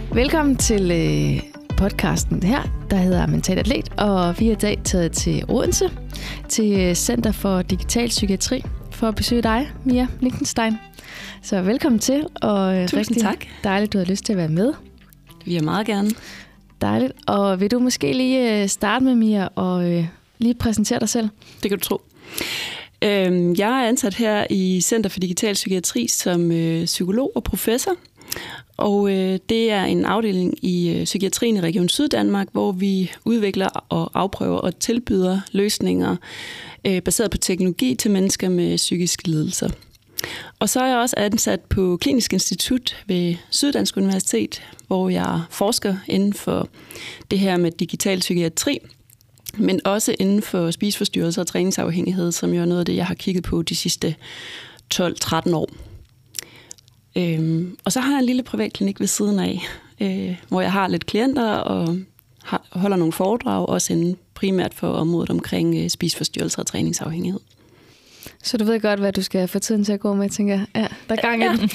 Velkommen til podcasten her, der hedder Mental Atlet, og vi er i dag taget til Odense, til Center for Digital Psykiatri, for at besøge dig, Mia Lichtenstein. Så velkommen til, og Tusind tak. Dejligt, du har lyst til at være med. Vi er meget gerne. Dejligt. Og vil du måske lige starte med, Mia, og lige præsentere dig selv? Det kan du tro. Jeg er ansat her i Center for Digital Psykiatri som psykolog og professor. Og det er en afdeling i psykiatrien i Region Syddanmark, hvor vi udvikler og afprøver og tilbyder løsninger baseret på teknologi til mennesker med psykiske lidelser. Og så er jeg også ansat på Klinisk Institut ved Syddansk Universitet, hvor jeg forsker inden for det her med digital psykiatri, men også inden for spiseforstyrrelser og træningsafhængighed, som jo er noget af det, jeg har kigget på de sidste 12-13 år. Og så har jeg en lille privatklinik ved siden af, hvor jeg har lidt klienter og holder nogle foredrag, også inden primært for området omkring spiseforstyrrelser og træningsafhængighed. Så du ved godt, hvad du skal få tiden til at gå med, tænker jeg. Ja, der er gang i den.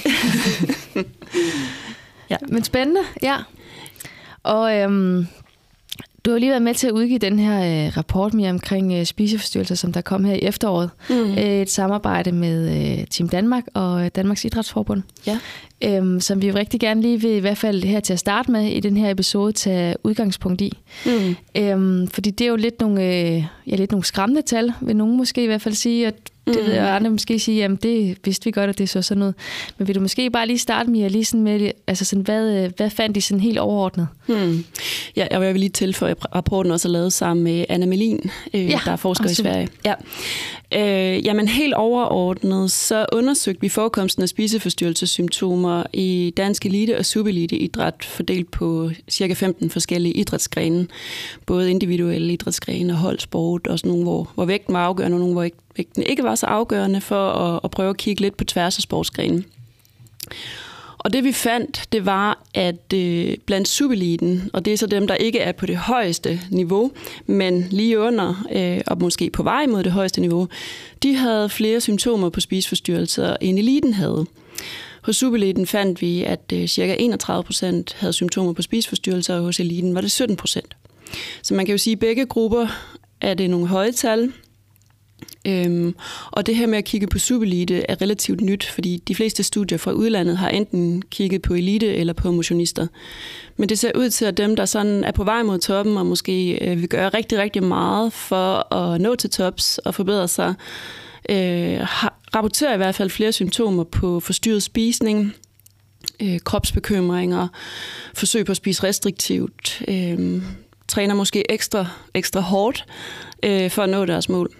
Ja. Men spændende, ja. Og du har lige været med til at udgive den her rapport mere omkring spiseforstyrrelser, som der kom her i efteråret. Et samarbejde med Team Danmark og Danmarks Idrætsforbund. Ja. Som vi rigtig gerne lige vil, i hvert fald her til at starte med i den her episode, tage udgangspunkt i. Fordi det er jo lidt nogle skræmmende tal, vil nogen måske i hvert fald sige, at det ved jeg, andre måske sige, jamen det vidste vi godt, at det så sådan noget. Men vil du måske bare lige starte med, altså sådan, hvad fandt de sådan helt overordnet? Ja, jeg vil lige tilføje, at rapporten også er lavet sammen med Anna Melin, der er forsker i Sverige. Ja. Jamen helt overordnet, så undersøgte vi forekomsten af spiseforstyrrelsessymptomer i dansk elite- og subelite-idræt, fordelt på ca. 15 forskellige idrætsgrene. Både individuelle idrætsgrene og holdsport, også nogle, hvor vægten var afgørende, og nogle, hvor vægten ikke var så afgørende, for at prøve at kigge lidt på tværs af sportsgrenen. Og det vi fandt, det var, at blandt subeliten, og det er så dem, der ikke er på det højeste niveau, men lige under og måske på vej mod det højeste niveau, de havde flere symptomer på spiseforstyrrelser, end eliten havde. Hos subeliten fandt vi, at ca. 31% havde symptomer på spiseforstyrrelser, og hos eliten var det 17%. Så man kan jo sige, at begge grupper er det nogle høje tal. Og det her med at kigge på subelite er relativt nyt, fordi de fleste studier fra udlandet har enten kigget på elite eller på motionister. Men det ser ud til, at dem, der sådan er på vej mod toppen og måske vil gøre rigtig, rigtig meget for at nå til tops og forbedre sig, rapporterer i hvert fald flere symptomer på forstyrret spisning, kropsbekymringer, forsøg på at spise restriktivt, træner måske ekstra hårdt for at nå deres mål.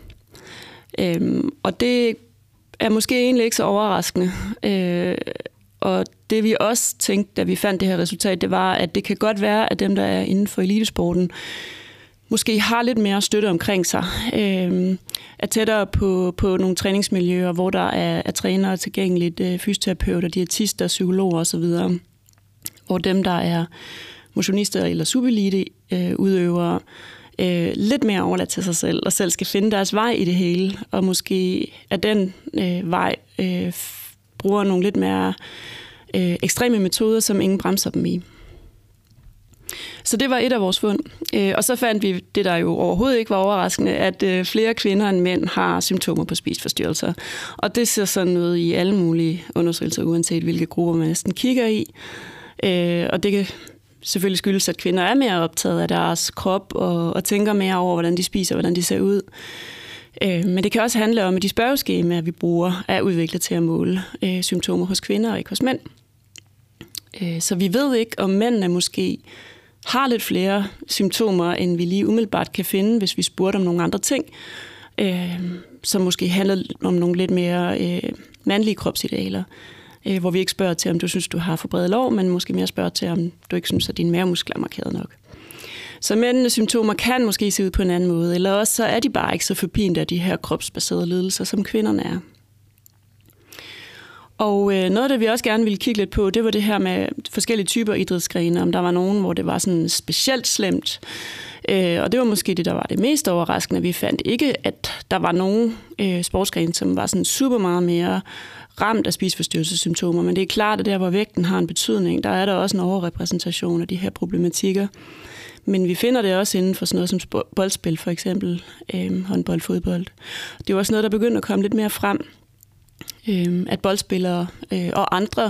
Og det er måske egentlig ikke så overraskende. Og det vi også tænkte, da vi fandt det her resultat, det var, at det kan godt være, at dem, der er inden for elitesporten, måske har lidt mere støtte omkring sig. Er tættere på nogle træningsmiljøer, hvor der er trænere tilgængeligt, fysioterapeuter, diætister, psykologer osv. Hvor dem, der er motionister eller subelite udøvere, lidt mere overladt til sig selv, og selv skal finde deres vej i det hele, og måske af den vej bruger nogle lidt mere ekstreme metoder, som ingen bremser dem i. Så det var et af vores fund. Og så fandt vi det, der jo overhovedet ikke var overraskende, at flere kvinder end mænd har symptomer på spiseforstyrrelser. Og det ser sådan ud i alle mulige undersøgelser, uanset hvilke grupper man næsten kigger i. Og det kan selvfølgelig skyldes, at kvinder er mere optaget af deres krop og tænker mere over, hvordan de spiser, hvordan de ser ud. Men det kan også handle om, at de spørgeskemaer, vi bruger, er udviklet til at måle symptomer hos kvinder og ikke hos mænd. Så vi ved ikke, om mændene måske har lidt flere symptomer, end vi lige umiddelbart kan finde, hvis vi spurgte om nogle andre ting, som måske handler om nogle lidt mere mandlige kropsidealer. Hvor vi ikke spørger til, om du synes, du har for brede lår, men måske mere spørger til, om du ikke synes, at dine mavemuskler er markeret nok. Så mændenes symptomer kan måske se ud på en anden måde, eller også så er de bare ikke så forpinte af de her kropsbaserede lidelser, som kvinderne er. Og noget af det, vi også gerne ville kigge lidt på, det var det her med forskellige typer idrætsgrene, om der var nogen, hvor det var sådan specielt slemt. Og det var måske det, der var det mest overraskende. Vi fandt ikke, at der var nogen sportsgrene, som var sådan super meget mere ramt af spiseforstyrrelsessymptomer, men det er klart, at der, hvor vægten har en betydning, der er der også en overrepræsentation af de her problematikker. Men vi finder det også inden for sådan noget som boldspil, for eksempel håndbold, fodbold. Det er jo også noget, der begynder at komme lidt mere frem, at boldspillere og andre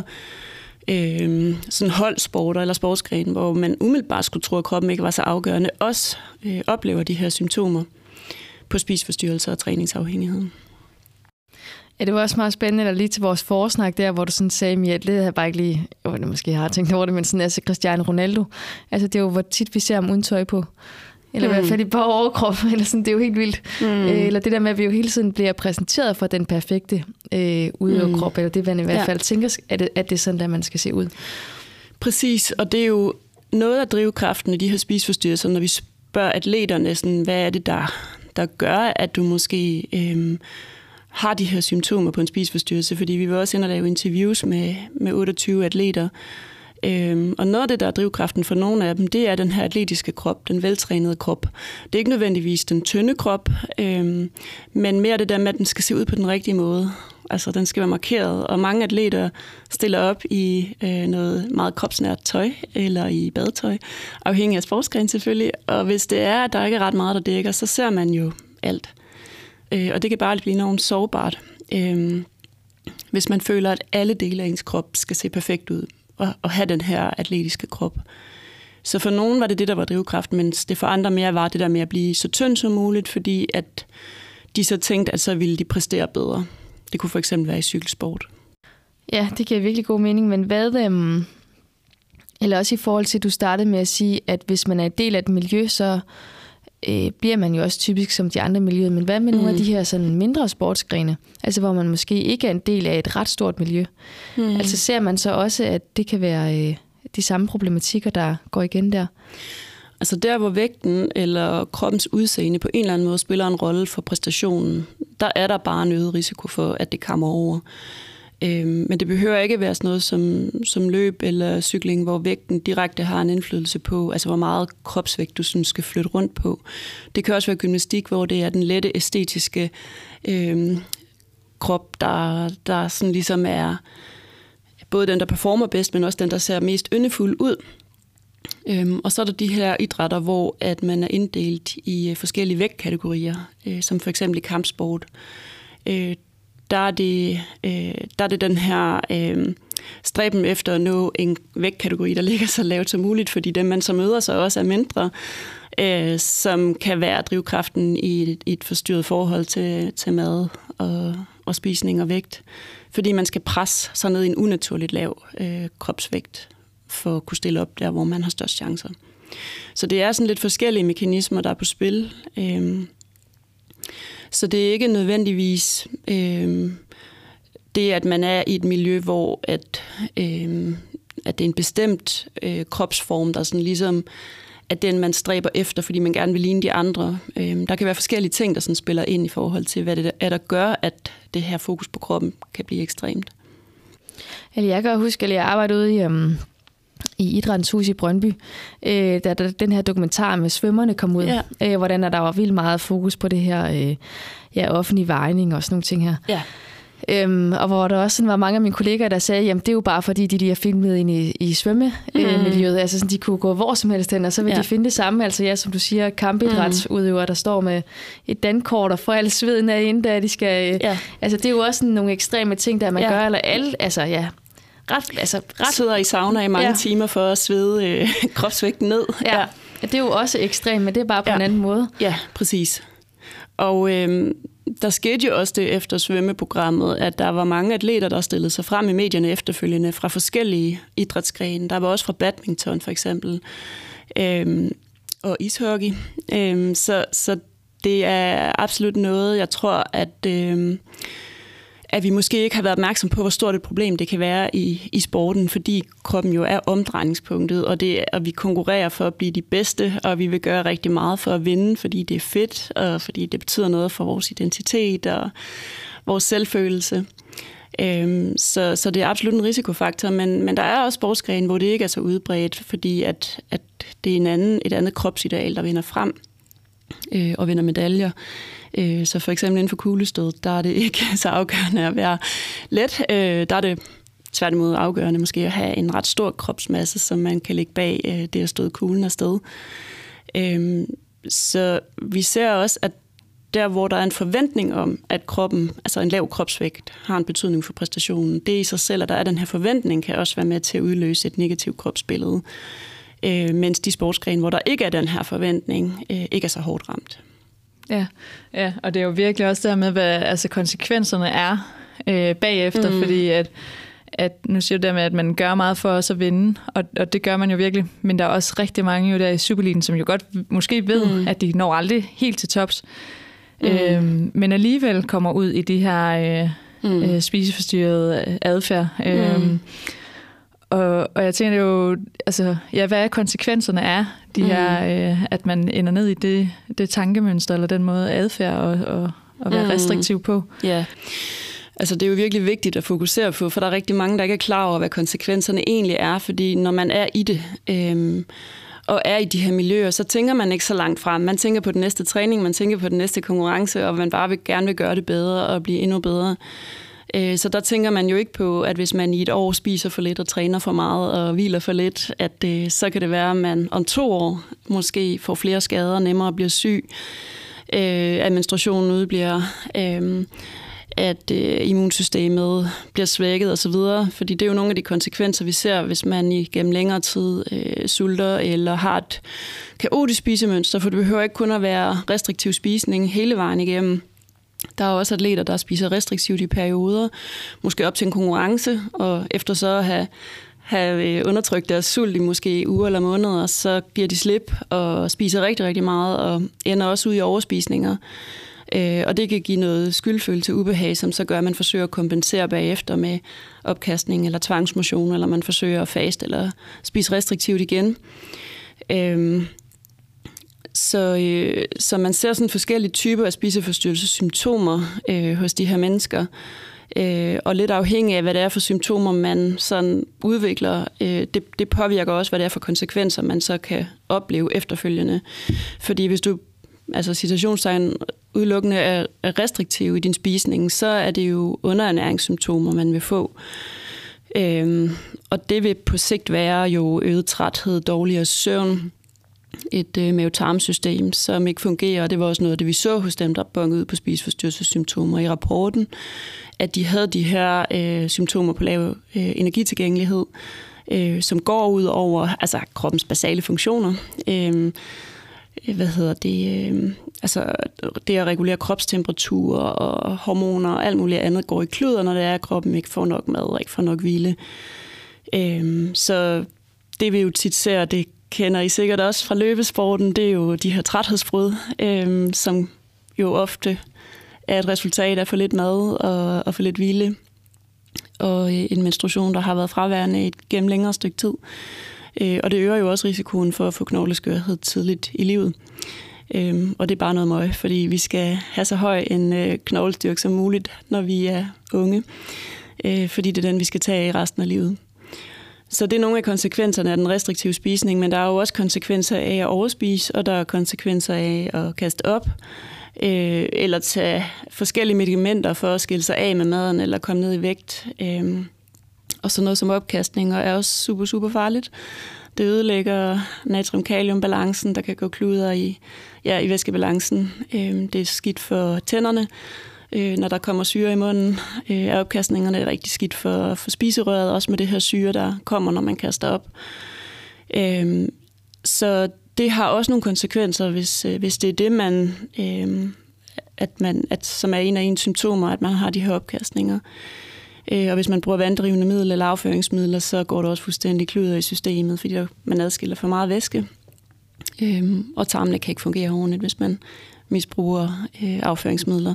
sådan holdsporter eller sportsgrene, hvor man umiddelbart skulle tro, at kroppen ikke var så afgørende, også oplever de her symptomer på spiseforstyrrelser og træningsafhængighed. Ja, det var også meget spændende, lige til vores forsnak der, hvor du sådan sagde, at det havde jeg bare ikke lige, måske har tænkt over det, men sådan altså Cristiano Ronaldo, altså det er jo, hvor tit vi ser ham uden tøj på, eller i hvert fald i bare overkrop, eller sådan, det er jo helt vildt. Eller det der med, at vi jo hele tiden bliver præsenteret for den perfekte udøverkrop, eller det man i hvert fald tænker, at det er sådan, at man skal se ud. Præcis, og det er jo noget af drivkraften i de her spiseforstyrrelser, når vi spørger atleterne, sådan, hvad er det, der gør, at du måske har de her symptomer på en spiseforstyrrelse, fordi vi vil også ind og lave interviews med 28 atleter. Og noget af det, der er drivkraften for nogle af dem, det er den her atletiske krop, den veltrænede krop. Det er ikke nødvendigvis den tynde krop, men mere det der med, at den skal se ud på den rigtige måde. Altså, den skal være markeret, og mange atleter stiller op i noget meget kropsnært tøj, eller i badetøj, afhængig af sportsgren selvfølgelig. Og hvis det er, at der ikke er ret meget, der dækker, så ser man jo alt. Og det kan bare blive enormt sårbart, hvis man føler, at alle dele af ens krop skal se perfekt ud, og have den her atletiske krop. Så for nogen var det, der var drivkraften, mens det for andre mere var det der med at blive så tynd som muligt, fordi at de så tænkte, at så ville de præstere bedre. Det kunne for eksempel være i cykelsport. Ja, det giver virkelig god mening, men hvad... eller også i forhold til, at du startede med at sige, at hvis man er en del af et miljø, så bliver man jo også typisk som de andre miljøer. Men hvad med nogle af de her sådan mindre sportsgrene? Altså hvor man måske ikke er en del af et ret stort miljø. Altså ser man så også, at det kan være de samme problematikker, der går igen der? Altså der, hvor vægten eller kroppens udseende på en eller anden måde spiller en rolle for præstationen, der er der bare en øget risiko for, at det kommer over. Men det behøver ikke være sådan noget som løb eller cykling, hvor vægten direkte har en indflydelse på, altså hvor meget kropsvægt du synes skal flytte rundt på. Det kan også være gymnastik, hvor det er den lette æstetiske krop, der sådan ligesom er både den, der performer bedst, men også den, der ser mest yndefuld ud. Og så er der de her idrætter, hvor at man er inddelt i forskellige vægtkategorier, som for eksempel i kampsport. Der er det den her stræben efter at nå en vægtkategori, der ligger så lavt som muligt, fordi dem, man så møder sig også er mindre, som kan være drivkraften i et forstyrret forhold til mad og spisning og vægt. Fordi man skal presse sig ned i en unaturligt lav kropsvægt for at kunne stille op der, hvor man har størst chancer. Så det er sådan lidt forskellige mekanismer, der er på spil. Så det er ikke nødvendigvis det, at man er i et miljø, hvor at det er en bestemt kropsform, der sådan ligesom er den, man stræber efter, fordi man gerne vil ligne de andre. Der kan være forskellige ting, der sådan spiller ind i forhold til, hvad det er, der gør, at det her fokus på kroppen kan blive ekstremt. Jeg kan huske, at jeg arbejdede ude i Idrættens Hus i Brøndby, da den her dokumentar med svømmerne kom ud, hvordan der var vildt meget fokus på det her offentlig vejning og sådan nogle ting her. Ja. Og hvor der også sådan var mange af mine kolleger, der sagde, jamen det er jo bare fordi, de er filmet ind i svømmemiljøet, altså sådan, de kunne gå hvor som helst hen, og så vil de finde det samme, altså som du siger, kampidrætsudøvere, der står med et dankort og får al sveden af inden, da de skal, altså det er jo også sådan nogle ekstreme ting, der man gør, eller alle, ret sidder i sauna i mange timer for at svede kropsvægten ned. Ja, det er jo også ekstremt, men det er bare på en anden måde. Ja, præcis. Og der skete jo også det efter svømmeprogrammet, at der var mange atleter, der stillede sig frem i medierne efterfølgende fra forskellige idrætsgrene. Der var også fra badminton for eksempel, og ishockey. Så det er absolut noget, jeg tror, at vi måske ikke har været opmærksom på, hvor stort et problem det kan være i sporten, fordi kroppen jo er omdrejningspunktet, og vi konkurrerer for at blive de bedste, og vi vil gøre rigtig meget for at vinde, fordi det er fedt, og fordi det betyder noget for vores identitet og vores selvfølelse. Så det er absolut en risikofaktor, men der er også sportsgrene, hvor det ikke er så udbredt, fordi at det er et andet kropsideal, der vinder frem og vinder medaljer. Så for eksempel inden for kuglestød, der er det ikke så afgørende at være let. Der er det tværtimod afgørende måske at have en ret stor kropsmasse, som man kan lægge bag det at støde kuglen afsted. Så vi ser også, at der, hvor der er en forventning om, at kroppen, altså en lav kropsvægt, har en betydning for præstationen, det i sig selv, at der er den her forventning, kan også være med til at udløse et negativt kropsbillede. Mens de sportsgrene, hvor der ikke er den her forventning, ikke er så hårdt ramt. Ja, og det er jo virkelig også der med, hvad konsekvenserne er bagefter, fordi at nu siger du der med, at man gør meget for os at vinde, og det gør man jo virkelig, men der er også rigtig mange jo der i Superligaen, som jo godt måske ved, at de når aldrig helt til tops, men alligevel kommer ud i de her spiseforstyrrede adfærd. Og jeg tænker jo, altså, hvad er konsekvenserne af de her, at man ender ned i det tankemønster, eller den måde adfærd og være restriktiv på? Ja, altså det er jo virkelig vigtigt at fokusere på, for der er rigtig mange, der ikke er klar over, hvad konsekvenserne egentlig er, fordi når man er i det, og er i de her miljøer, så tænker man ikke så langt frem. Man tænker på den næste træning, man tænker på den næste konkurrence, og man bare gerne vil gøre det bedre og blive endnu bedre. Så der tænker man jo ikke på, at hvis man i et år spiser for lidt og træner for meget og hviler for lidt, at så kan det være, at man om 2 år måske får flere skader, nemmere bliver syg, at menstruationen udebliver, at immunsystemet bliver svækket osv. Fordi det er jo nogle af de konsekvenser, vi ser, hvis man igennem længere tid sulter eller har et kaotisk spisemønster, for det behøver ikke kun at være restriktiv spisning hele vejen igennem. Der er også atleter, der spiser restriktivt i perioder, måske op til en konkurrence, og efter så have undertrykt deres sult i måske uger eller måneder, så giver de slip og spiser rigtig, rigtig meget, og ender også ud i overspisninger. Og det kan give noget skyldfølelse ubehag, som så gør, at man forsøger at kompensere bagefter med opkastning eller tvangsmotion, eller man forsøger at faste eller spise restriktivt igen. Så man ser sådan forskellige typer af spiseforstyrrelsessymptomer hos de her mennesker. Og lidt afhængig af, hvad det er for symptomer, man sådan udvikler, det påvirker også, hvad det er for konsekvenser, man så kan opleve efterfølgende. Fordi hvis du, altså citationstegn, udelukkende er restriktiv i din spisning, så er det jo underernæringssymptomer, man vil få. Og det vil på sigt være jo øget træthed, dårligere søvn, et mavetarmsystem, som ikke fungerer, og det var også noget af det, vi så hos dem, der bongede ud på spiseforstyrrelsessymptomer i rapporten, at de havde de her symptomer på lav energitilgængelighed, som går ud over altså kroppens basale funktioner. Altså det at regulere kropstemperatur og hormoner og alt muligt andet går i kluder, når det er, at kroppen ikke får nok mad og ikke får nok hvile. Så det vi jo tit ser, det kender I sikkert også fra løbesporten, det er jo de her træthedsbrud, som jo ofte er et resultat af for lidt mad og for lidt hvile, og en menstruation, der har været fraværende gennem længere stykke tid. Og det øger jo også risikoen for at få knogleskørhed tidligt i livet. Og det er bare noget møg, fordi vi skal have så høj en knoglestyrke som muligt, når vi er unge, fordi det er den, vi skal tage i resten af livet. Så det er nogle af konsekvenserne af den restriktive spisning, men der er jo også konsekvenser af at overspise, og der er konsekvenser af at kaste op, eller tage forskellige medicamenter for at skille sig af med maden, eller komme ned i vægt. Og sådan noget som opkastninger er også super, super farligt. Det ødelægger natrium-kalium-balancen, der kan gå kluder i væskebalancen. Det er skidt for tænderne. Når der kommer syre i munden af opkastningerne, er det rigtig skidt for spiserøret, også med det her syre, der kommer, når man kaster op. Så det har også nogle konsekvenser, hvis det er det, som er en af ens symptomer, at man har de her opkastninger. Og hvis man bruger vanddrivende midler eller afføringsmidler, så går der også fuldstændig kluder i systemet, fordi man adskiller for meget væske. Og tarmene kan ikke fungere ordentligt, hvis man misbruger afføringsmidler.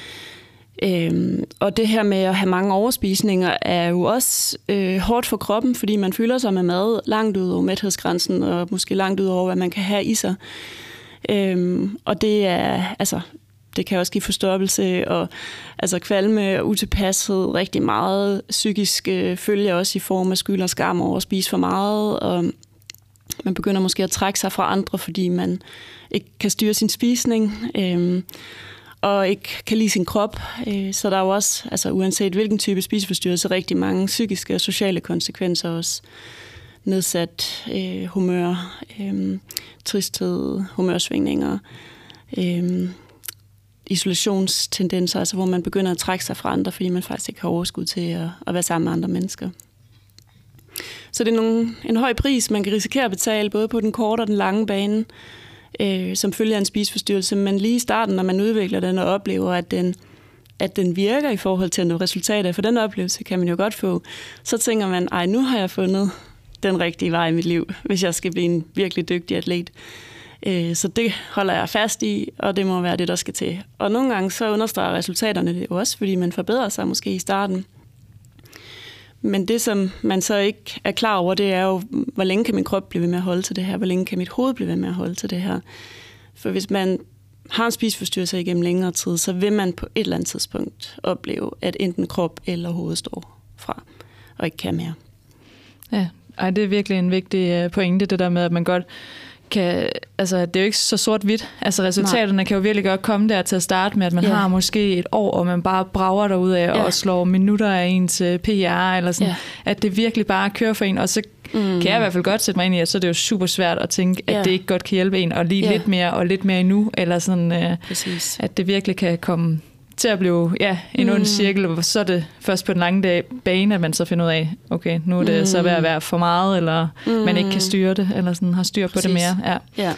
Og det her med at have mange overspisninger er jo også hårdt for kroppen, fordi man fylder sig med mad langt ud over mæthedsgrænsen, og måske langt ud over, hvad man kan have i sig. Og det er, altså, det kan også give forstoppelse og altså kvalme og utilpashed, rigtig meget psykisk følger også i form af skyld og skam over at spise for meget, og man begynder måske at trække sig fra andre, fordi man ikke kan styre sin spisning. og ikke kan lide sin krop. Så der er jo også, altså uanset hvilken type spiseforstyrrelse, rigtig mange psykiske og sociale konsekvenser også. Nedsat humør, tristhed, humørsvingninger, isolationstendenser, altså hvor man begynder at trække sig fra andre, fordi man faktisk ikke har overskud til at være sammen med andre mennesker. Så det er en høj pris, man kan risikere at betale, både på den korte og den lange bane, som følger en spiseforstyrrelse, men lige i starten, når man udvikler den og oplever, at den virker i forhold til nogle resultater, for den oplevelse kan man jo godt få, så tænker man, nu har jeg fundet den rigtige vej i mit liv, hvis jeg skal blive en virkelig dygtig atlet. Så det holder jeg fast i, og det må være det, der skal til. Og nogle gange så understreger resultaterne det også, fordi man forbedrer sig måske i starten. Men det, som man så ikke er klar over, det er jo, hvor længe kan min krop blive ved med at holde til det her? Hvor længe kan mit hoved blive ved med at holde til det her? For hvis man har en spiseforstyrrelse igennem længere tid, så vil man på et eller andet tidspunkt opleve, at enten krop eller hoved står fra, og ikke kan mere. Ja, det er virkelig en vigtig pointe, det der med, at man godt kan, altså det er jo ikke så sort-hvidt. Altså resultaterne kan jo virkelig godt komme der til at starte med, at man har måske et år, og man bare brager derudad og slår minutter af ens PR, eller sådan, at det virkelig bare kører for en, og så kan jeg i hvert fald godt sætte mig ind i, at så er det jo super svært at tænke, at det ikke godt kan hjælpe en, og lige lidt mere endnu, eller sådan, at det virkelig kan komme til at blive en ond cirkel, og så er det først på den lange bane, at man så finder ud af, okay, nu er det så ved at være for meget, eller man ikke kan styre det, eller sådan har styr på det mere. Ja.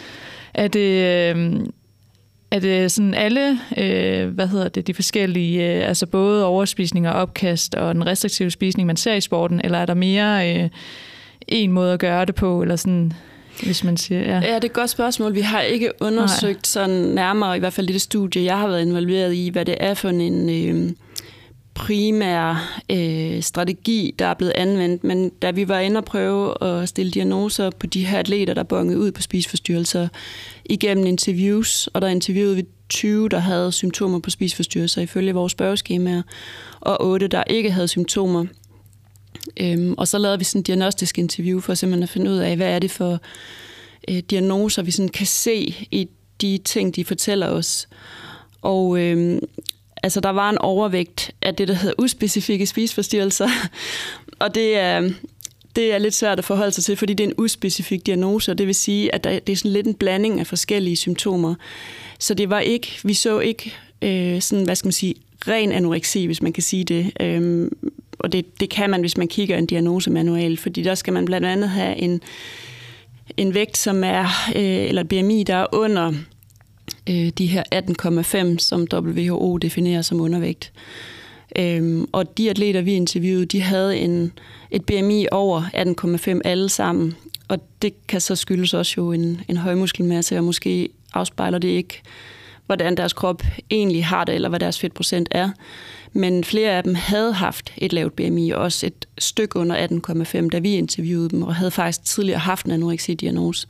Er det sådan alle, de forskellige, altså både overspisning og opkast, og den restriktive spisning, man ser i sporten, eller er der mere en måde at gøre det på, eller sådan, hvis man siger, ja, det er et godt spørgsmål. Vi har ikke undersøgt sådan nærmere, i hvert fald i det studie, jeg har været involveret i, hvad det er for en primær strategi, der er blevet anvendt. Men da vi var inde og prøve at stille diagnoser på de her atleter, der bongede ud på spiseforstyrrelser igennem interviews, og der interviewede vi 20, der havde symptomer på spiseforstyrrelser ifølge vores spørgeskemaer, og 8, der ikke havde symptomer. Og så lavede vi sådan en diagnostisk interview for simpelthen at finde ud af, hvad er det for diagnoser, vi sådan kan se i de ting, de fortæller os. Og altså, der var en overvægt af det, der hedder uspecifikke spiseforstyrrelser, og det er lidt svært at forholde sig til, fordi det er en uspecifik diagnose, og det vil sige, at det er sådan lidt en blanding af forskellige symptomer. Så det var ikke, vi så ikke sådan, hvad skal man sige, ren anoreksi, hvis man kan sige det. Og det kan man, hvis man kigger en diagnosemanual, fordi der skal man blandt andet have en vægt, som er, eller et BMI, der er under de her 18,5, som WHO definerer som undervægt. Og de atleter, vi interviewede, de havde et BMI over 18,5 alle sammen. Og det kan så skyldes også jo en høj muskelmasse, og måske afspejler det ikke, hvordan deres krop egentlig har det, eller hvad deres fedtprocent er. Men flere af dem havde haft et lavt BMI, også et stykke under 18,5, da vi interviewede dem, og havde faktisk tidligere haft en anoreksi-diagnose.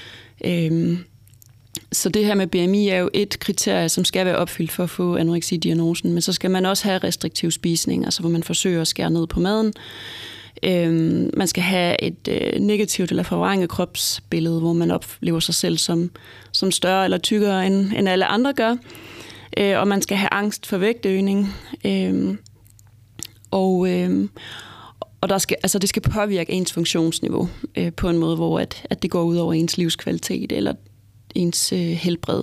Så det her med BMI er jo et kriterie, som skal være opfyldt for at få anoreksi-diagnosen, men så skal man også have restriktiv spisning, altså hvor man forsøger at skære ned på maden. Man skal have et negativt eller forvrænget kropsbillede, hvor man oplever sig selv som større eller tykkere, end alle andre gør. Og man skal have angst for vægtøgning. Og der skal, altså det skal påvirke ens funktionsniveau på en måde, hvor at det går ud over ens livskvalitet eller ens helbred.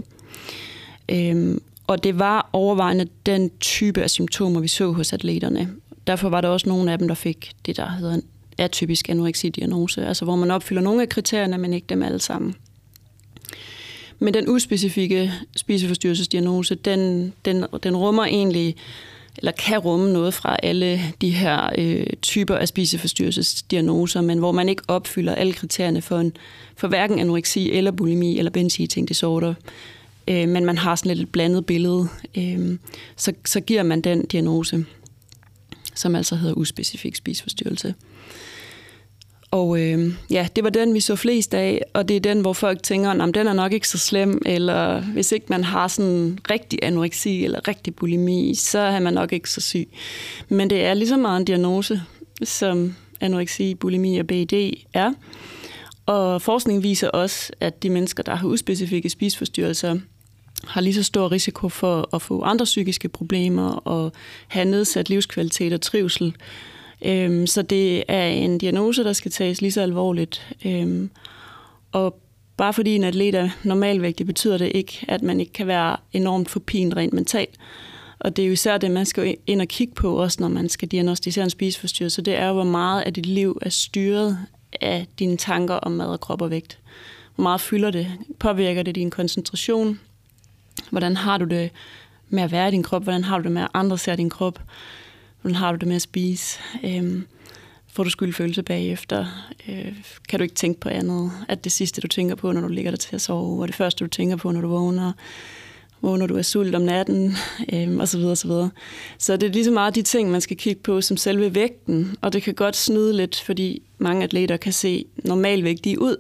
Og det var overvejende den type af symptomer, vi så hos atleterne. Derfor var der også nogle af dem, der fik det, der hedder en atypisk anoreksi-diagnose, altså hvor man opfylder nogle af kriterierne, men ikke dem alle sammen. Men den uspecifikke spiseforstyrrelsesdiagnose, den rummer egentlig, eller kan rumme noget fra alle de her typer af spiseforstyrrelsesdiagnoser, men hvor man ikke opfylder alle kriterierne for hverken anoreksi eller bulimi eller binge eating disorder. Men man har sådan lidt et blandet billede, så giver man den diagnose, som altså hedder uspecifik spiseforstyrrelse. Og det var den, vi så flest af, og det er den, hvor folk tænker, at den er nok ikke så slem, eller hvis ikke man har sådan rigtig anoreksi eller rigtig bulimi, så er man nok ikke så syg. Men det er lige så meget en diagnose, som anoreksi, bulimi og BED er. Og forskning viser også, at de mennesker, der har uspecifikke spiseforstyrrelser, har lige så stor risiko for at få andre psykiske problemer og have nedsat livskvalitet og trivsel. Så det er en diagnose, der skal tages lige så alvorligt. Og bare fordi en atlet er normalvægtig, betyder det ikke, at man ikke kan være enormt forpint rent mentalt. Og det er jo især det, man skal ind og kigge på, også når man skal diagnosticere en spiseforstyrrelse. Det er jo, hvor meget af dit liv er styret af dine tanker om mad og krop og vægt. Hvor meget fylder det? Påvirker det din koncentration? Hvordan har du det med at være i din krop? Hvordan har du det med, at andre ser din krop? Hvordan har du det med at spise? Får du skyldfølelse bagefter? Kan du ikke tænke på andet? At det sidste, du tænker på, når du ligger der til at sove, og det første, du tænker på, når du vågner? Når du er sult om natten, osv. osv. Så det er lige så meget de ting, man skal kigge på som selve vægten, og det kan godt snyde lidt, fordi mange atleter kan se normalvægtige ud,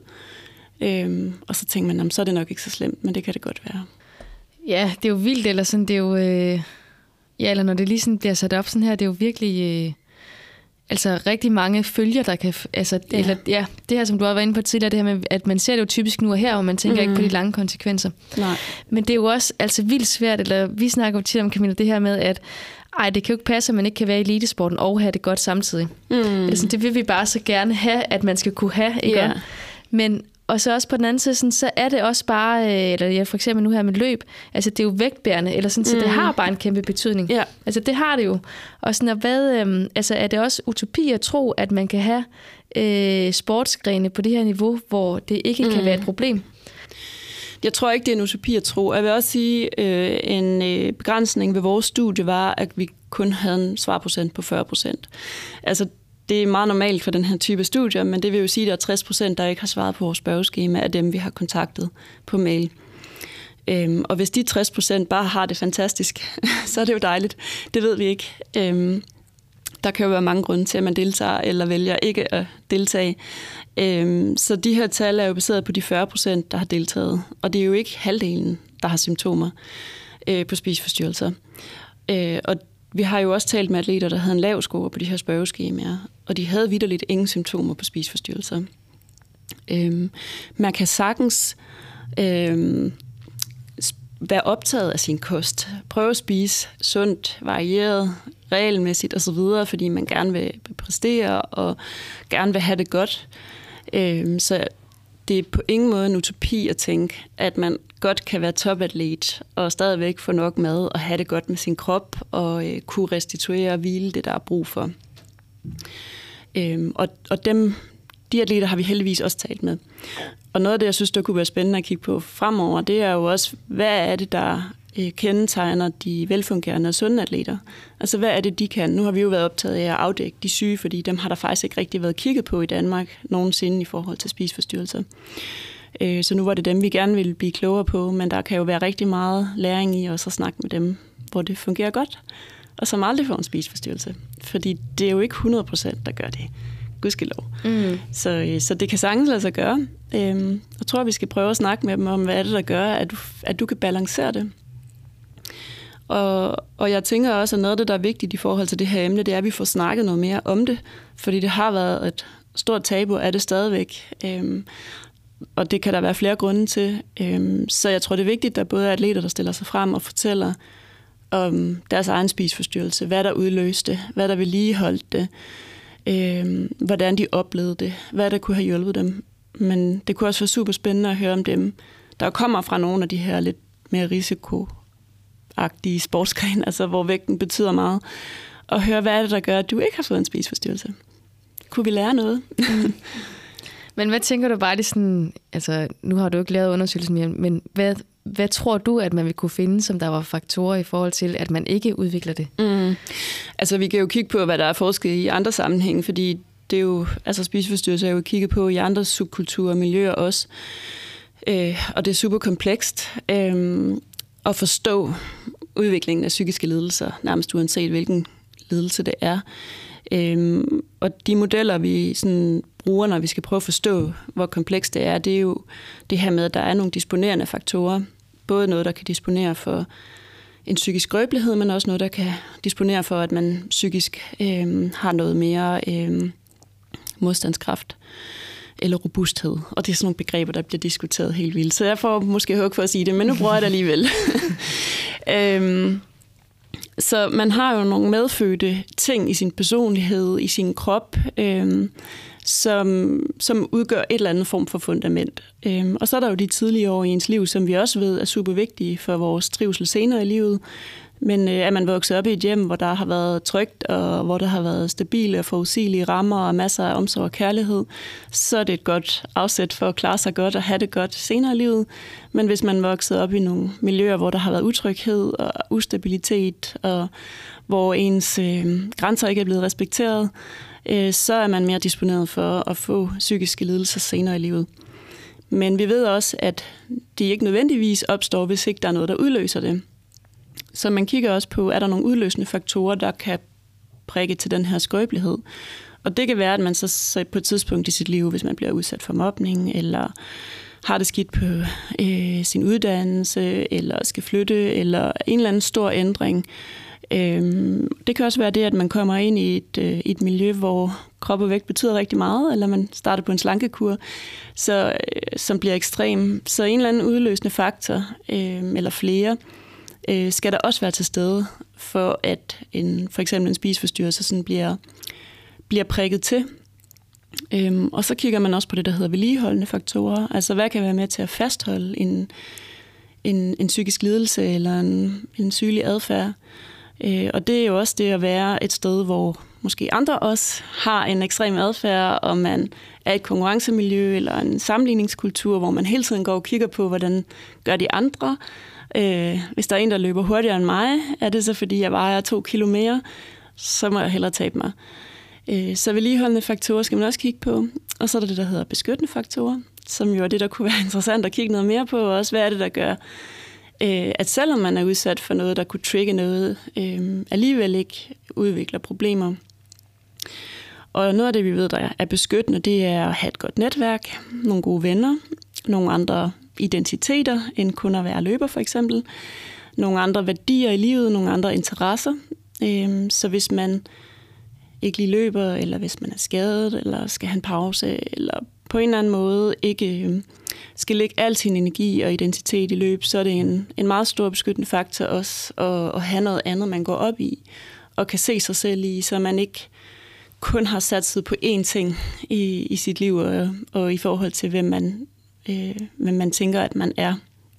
og så tænker man, så er det nok ikke så slemt, men det kan det godt være. Ja, det er jo vildt, eller sådan, det er jo, eller når det lige sådan bliver sat op sådan her, det er jo virkelig, altså rigtig mange følger, der kan, altså, eller det her, som du har været inde på tidligere, det her med, at man ser det jo typisk nu og her, og man tænker ikke på de lange konsekvenser. Nej. Men det er jo også altså vildt svært, eller vi snakker jo tit om, Camilla, det her med, at det kan jo ikke passe, at man ikke kan være i elitesporten og have det godt samtidig. Altså, det vil vi bare så gerne have, at man skal kunne have, ikke? Yeah. Men og så også på den anden side, sådan, så er det også bare, eller for eksempel nu her med løb, altså det er jo vægtbærende, eller sådan, så det har bare en kæmpe betydning. Ja. Altså det har det jo. Og sådan, altså er det også utopi at tro, at man kan have sportsgrene på det her niveau, hvor det ikke kan være et problem? Jeg tror ikke, det er en utopi at tro. Jeg vil også sige, en begrænsning ved vores studie var, at vi kun havde en svarprocent på 40%. Altså det er meget normalt for den her type studier, men det vil jo sige, at der er 60%, der ikke har svaret på vores spørgeskema, af dem, vi har kontaktet på mail. Og hvis de 60% bare har det fantastisk, så er det jo dejligt. Det ved vi ikke. Der kan jo være mange grunde til, at man deltager eller vælger ikke at deltage. Så de her tal er jo baseret på de 40%, der har deltaget. Og det er jo ikke halvdelen, der har symptomer på spiseforstyrrelser. Og vi har jo også talt med atleter, der havde en lav score på de her spørgeskemaer, og de havde vitterligt ingen symptomer på spiseforstyrrelser. Man kan sagtens være optaget af sin kost. Prøve at spise sundt, varieret, regelmæssigt osv., fordi man gerne vil præstere og gerne vil have det godt. Så det er på ingen måde en utopi at tænke, at man godt kan være topatlet og stadigvæk få nok mad og have det godt med sin krop og kunne restituere og hvile det, der er brug for. Og de atleter har vi heldigvis også talt med. Og noget af det, jeg synes, der kunne være spændende at kigge på fremover, det er jo også, hvad er det, der kendetegner de velfungerende og sunde atleter? Altså, hvad er det, de kan? Nu har vi jo været optaget af at afdække de syge, fordi dem har der faktisk ikke rigtig været kigget på i Danmark nogensinde i forhold til spiseforstyrrelser. Så nu var det dem, vi gerne ville blive klogere på, men der kan jo være rigtig meget læring i også at snakke med dem, hvor det fungerer godt, og som aldrig får en spiseforstyrrelse. Fordi det er jo ikke 100%, der gør det. Gudskelov. Så det kan sagtens lade sig gøre. Jeg tror, vi skal prøve at snakke med dem om, hvad er det, der gør, at du kan balancere det. Og jeg tænker også, at noget af det, der er vigtigt i forhold til det her emne, det er, at vi får snakket noget mere om det, fordi det har været et stort tabu af det stadigvæk. Og det kan der være flere grunde til. Så jeg tror, det er vigtigt, at der både er atleter, der stiller sig frem og fortæller om deres egen spiseforstyrrelse, hvad der udløste, hvad der vedligeholdt det, hvordan de oplevede det, hvad der kunne have hjulpet dem. Men det kunne også være super spændende at høre om dem, der kommer fra nogle af de her lidt mere risikoagtige sportsgrene, altså hvor vægten betyder meget, og høre, hvad er det, der gør, at du ikke har fået en spiseforstyrrelse. Kunne vi lære noget? Men hvad tænker du bare, det sådan, altså nu har du ikke lavet undersøgelsen mere, men hvad tror du, at man vil kunne finde, som der var faktorer i forhold til, at man ikke udvikler det? Altså vi kan jo kigge på, hvad der er forsket i andre sammenhænge, fordi det er jo, altså spiseforstyrrelser er jo kigget på i andre subkulturer og miljøer også. Og det er super komplekst at forstå udviklingen af psykiske lidelser, nærmest uanset hvilken lidelse det er. Og de modeller, vi sådan bruger, når vi skal prøve at forstå, hvor komplekst det er jo det her med, at der er nogle disponerende faktorer. Både noget, der kan disponere for en psykisk skrøbelighed, men også noget, der kan disponere for, at man psykisk har noget mere modstandskraft. eller robusthed. Og det er sådan nogle begreber, der bliver diskuteret helt vildt. Så jeg får måske hug for at sige det, men nu bruger jeg det alligevel. Så man har jo nogle medfødte ting i sin personlighed, i sin krop, som udgør et eller andet form for fundament. Og så er der jo de tidlige år i ens liv, som vi også ved er super vigtige for vores trivsel senere i livet. Men er man vokset op i et hjem, hvor der har været trygt, og hvor der har været stabile og forudsigelige rammer og masser af omsorg og kærlighed, så er det et godt afsæt for at klare sig godt og have det godt senere i livet. Men hvis man vokset op i nogle miljøer, hvor der har været utryghed og ustabilitet, og hvor ens grænser ikke er blevet respekteret, så er man mere disponeret for at få psykiske lidelser senere i livet. Men vi ved også, at de ikke nødvendigvis opstår, hvis ikke der er noget, der udløser det. Så man kigger også på, er der nogle udløsende faktorer, der kan prikke til den her skrøbelighed. Og det kan være, at man så på et tidspunkt i sit liv, hvis man bliver udsat for mobning, eller har det skidt på sin uddannelse, eller skal flytte, eller en eller anden stor ændring. Det kan også være det, at man kommer ind i et miljø, hvor krop og vægt betyder rigtig meget, eller man starter på en slankekur, som bliver ekstrem. Så en eller anden udløsende faktor, eller flere, skal der også være til stede, for at for eksempel en spiseforstyrrelse sådan bliver prikket til. Og så kigger man også på det, der hedder vedligeholdende faktorer. Altså, hvad kan være med til at fastholde en psykisk lidelse eller en sygelig adfærd? Og det er jo også det at være et sted, hvor måske andre også har en ekstrem adfærd, og man er et konkurrencemiljø eller en sammenligningskultur, hvor man hele tiden går og kigger på, hvordan gør de andre. Hvis der er en, der løber hurtigere end mig, er det så fordi, jeg vejer 2 kilo mere, så må jeg hellere tabe mig. Så vedligeholdende faktorer skal man også kigge på. Og så er der det, der hedder beskyttende faktorer, som jo er det, der kunne være interessant at kigge noget mere på. Og også, hvad er det, der gør, at selvom man er udsat for noget, der kunne trigge noget, alligevel ikke udvikler problemer. Og noget af det, vi ved, der er beskyttende, det er at have et godt netværk, nogle gode venner, nogle andre identiteter, end kun at være løber for eksempel, nogle andre værdier i livet, nogle andre interesser. Så hvis man ikke lige løber, eller hvis man er skadet, eller skal have en pause, eller på en eller anden måde ikke skal lægge al sin energi og identitet i løb, så er det en meget stor beskyttende faktor også at have noget andet, man går op i, og kan se sig selv i, så man ikke kun har satset på én ting i sit liv, og i forhold til, hvem man tænker, at man er.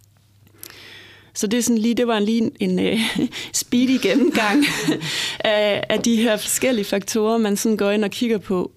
Så det er sådan det var lige en speedy gennemgang af de her forskellige faktorer, man sådan går ind og kigger på.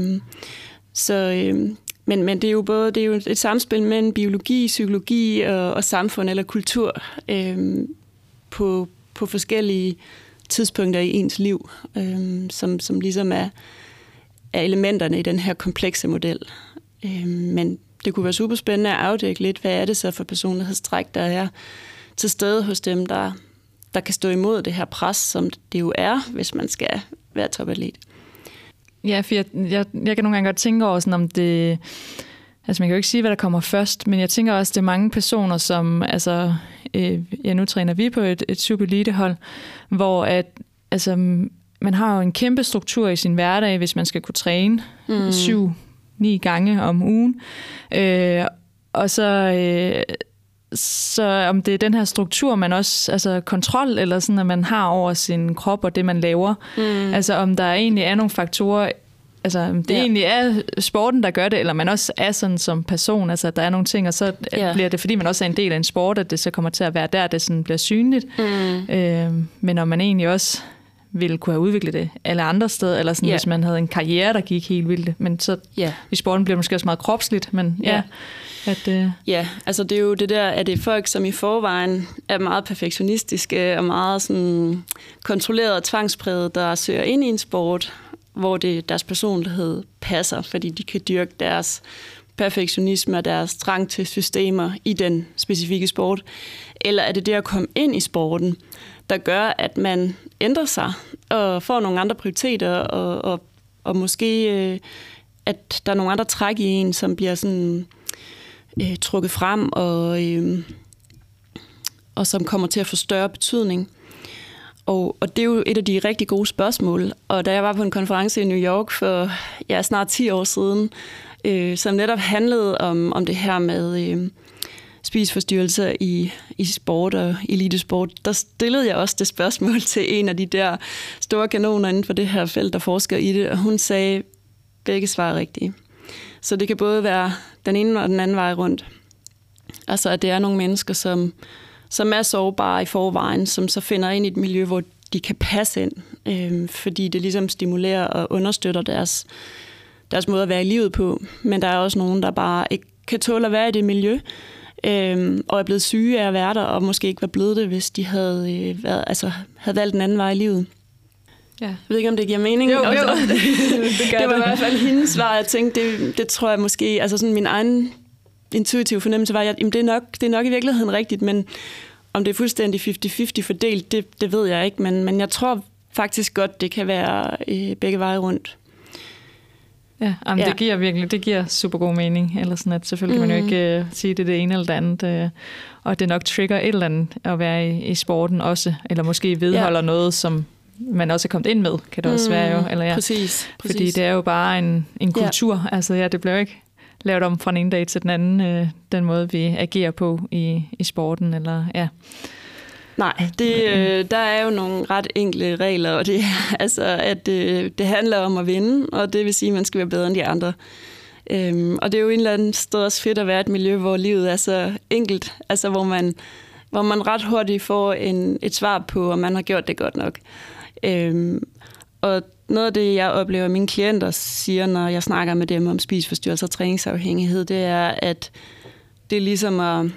Men det er jo et samspil mellem biologi, psykologi og samfund eller kultur på forskellige tidspunkter i ens liv, som ligesom er elementerne i den her komplekse model. Men det kunne være super spændende at afdække lidt, hvad er det så for personlighedstræk, der er til stede hos dem, der kan stå imod det her pres, som det jo er, hvis man skal være topatlet. Ja, for jeg kan nogle gange godt tænke over, sådan, om det... Altså, man kan jo ikke sige, hvad der kommer først, men jeg tænker også, det er mange personer, som... Altså, nu træner vi på et superelitehold, hvor man har jo en kæmpe struktur i sin hverdag, hvis man skal kunne træne 7-9 gange om ugen. Og så om det er den her struktur, man også, kontrol eller sådan, at man har over sin krop og det, man laver. Altså om der egentlig er nogle faktorer, egentlig er sporten, der gør det, eller man også er sådan som person, altså der er nogle ting, og så bliver det, fordi man også er en del af en sport, at det så kommer til at være der, det sådan bliver synligt. Men om man egentlig også ville kunne have udviklet det alle andre steder, eller sådan, hvis man havde en karriere, der gik helt vildt. Men så i sporten bliver det måske også meget kropsligt, men altså det er jo det der, at det er folk, som i forvejen er meget perfektionistiske og meget sådan kontrolleret og tvangspræget, der søger ind i en sport, hvor deres personlighed passer, fordi de kan dyrke deres perfektionisme og deres trang til systemer i den specifikke sport. Eller er det det at komme ind i sporten, der gør, at man ændrer sig og får nogle andre prioriteter, og måske at der er nogle andre træk i en, som bliver sådan trukket frem, og som kommer til at få større betydning. Og det er jo et af de rigtig gode spørgsmål. Og da jeg var på en konference i New York for snart 10 år siden, som netop handlede om det her med spiseforstyrrelser i sport og elitesport. Der stillede jeg også det spørgsmål til en af de der store kanoner inden for det her felt, der forsker i det, og hun sagde, begge svar er rigtige. Så det kan både være den ene og den anden vej rundt. Altså, at det er nogle mennesker, som er sårbare i forvejen, som så finder ind i et miljø, hvor de kan passe ind, fordi det ligesom stimulerer og understøtter deres måde at være i livet på. Men der er også nogen, der bare ikke kan tåle at være i det miljø, og er blevet syge af at være der, og måske ikke var blevet det, hvis de havde valgt den anden vej i livet. Ja. Jeg ved ikke, om det giver mening. Jo. Det var i hvert fald hendes svar. Jeg tænkte, det tror jeg måske, altså sådan min egen intuitive fornemmelse var, at det er nok i virkeligheden rigtigt, men om det er fuldstændig 50-50 fordelt, det ved jeg ikke, men jeg tror faktisk godt, det kan være begge veje rundt. Ja, det giver super god mening. Eller sådan, at selvfølgelig kan man jo ikke sige, det er det ene eller det andet. Og det nok trigger et eller andet at være i sporten også. Eller måske vedholder noget, som man også er kommet ind med, kan det også være jo. Eller, Præcis. Fordi det er jo bare en kultur. Ja. Altså det bliver jo ikke lavet om fra den ene dag til den anden, den måde, vi agerer på i sporten. Eller, ja. Nej, der er jo nogle ret enkle regler, og det er altså, at det handler om at vinde, og det vil sige, at man skal være bedre end de andre. Og det er jo en eller anden sted også fedt at være et miljø, hvor livet er så enkelt, altså hvor man ret hurtigt får et svar på, om man har gjort det godt nok. Og noget af det, jeg oplever, mine klienter siger, når jeg snakker med dem om spiseforstyrrelser og træningsafhængighed, det er, at det er ligesom at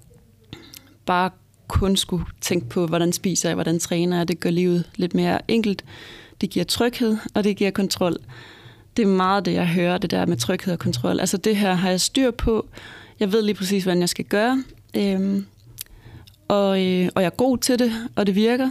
bare kun skulle tænke på, hvordan spiser jeg, hvordan træner jeg. Det gør livet lidt mere enkelt. Det giver tryghed, og det giver kontrol. Det er meget det, jeg hører, det der med tryghed og kontrol. Altså det her har jeg styr på. Jeg ved lige præcis, hvordan jeg skal gøre. Og jeg er god til det, og det virker.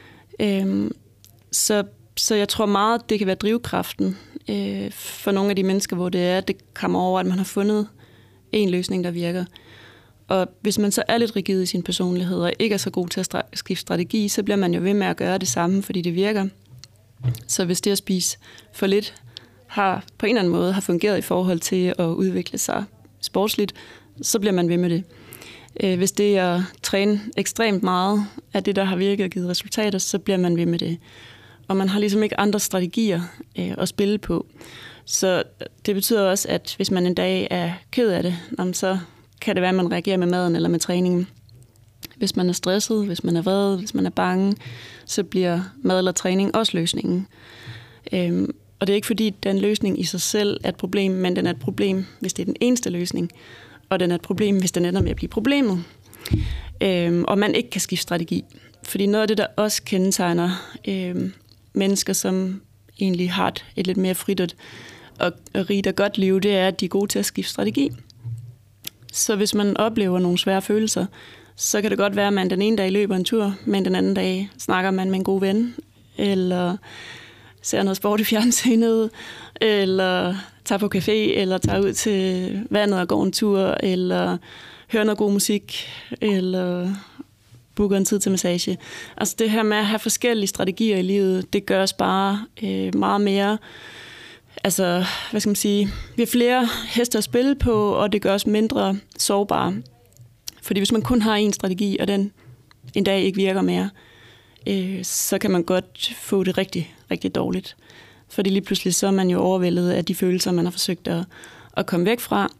Så jeg tror meget, det kan være drivkraften for nogle af de mennesker, hvor det kommer over, at man har fundet en løsning, der virker. Og hvis man så er lidt rigid i sin personlighed, og ikke er så god til at skifte strategi, så bliver man jo ved med at gøre det samme, fordi det virker. Så hvis det at spise for lidt har på en eller anden måde har fungeret i forhold til at udvikle sig sportsligt, så bliver man ved med det. Hvis det er at træne ekstremt meget af det, der har virket og givet resultater, så bliver man ved med det. Og man har ligesom ikke andre strategier at spille på. Så det betyder også, at hvis man en dag er ked af det, så kan det være, at man reagerer med maden eller med træningen. Hvis man er stresset, hvis man er vred, hvis man er bange, så bliver mad eller træning også løsningen. Og det er ikke fordi, den løsning i sig selv er et problem, men den er et problem, hvis det er den eneste løsning. Og den er et problem, hvis den ender med at blive problemet. Og man ikke kan skifte strategi. Fordi noget af det, der også kendetegner mennesker, som egentlig har et lidt mere frit og rigt og godt liv, det er, at de er gode til at skifte strategi. Så hvis man oplever nogle svære følelser, så kan det godt være, at man den ene dag løber en tur, men den anden dag snakker man med en god ven, eller ser noget sport i fjernsynet, eller tager på café, eller tager ud til vandet og går en tur, eller hører noget god musik, eller booker en tid til massage. Altså det her med at have forskellige strategier i livet, det gør os bare meget mere. Altså, hvad skal man sige? Vi har flere heste at spille på, og det gør os mindre sårbare. Fordi hvis man kun har en strategi, og den en dag ikke virker mere, så kan man godt få det rigtig, rigtig dårligt. Fordi lige pludselig så er man jo overvældet af de følelser, man har forsøgt at komme væk fra.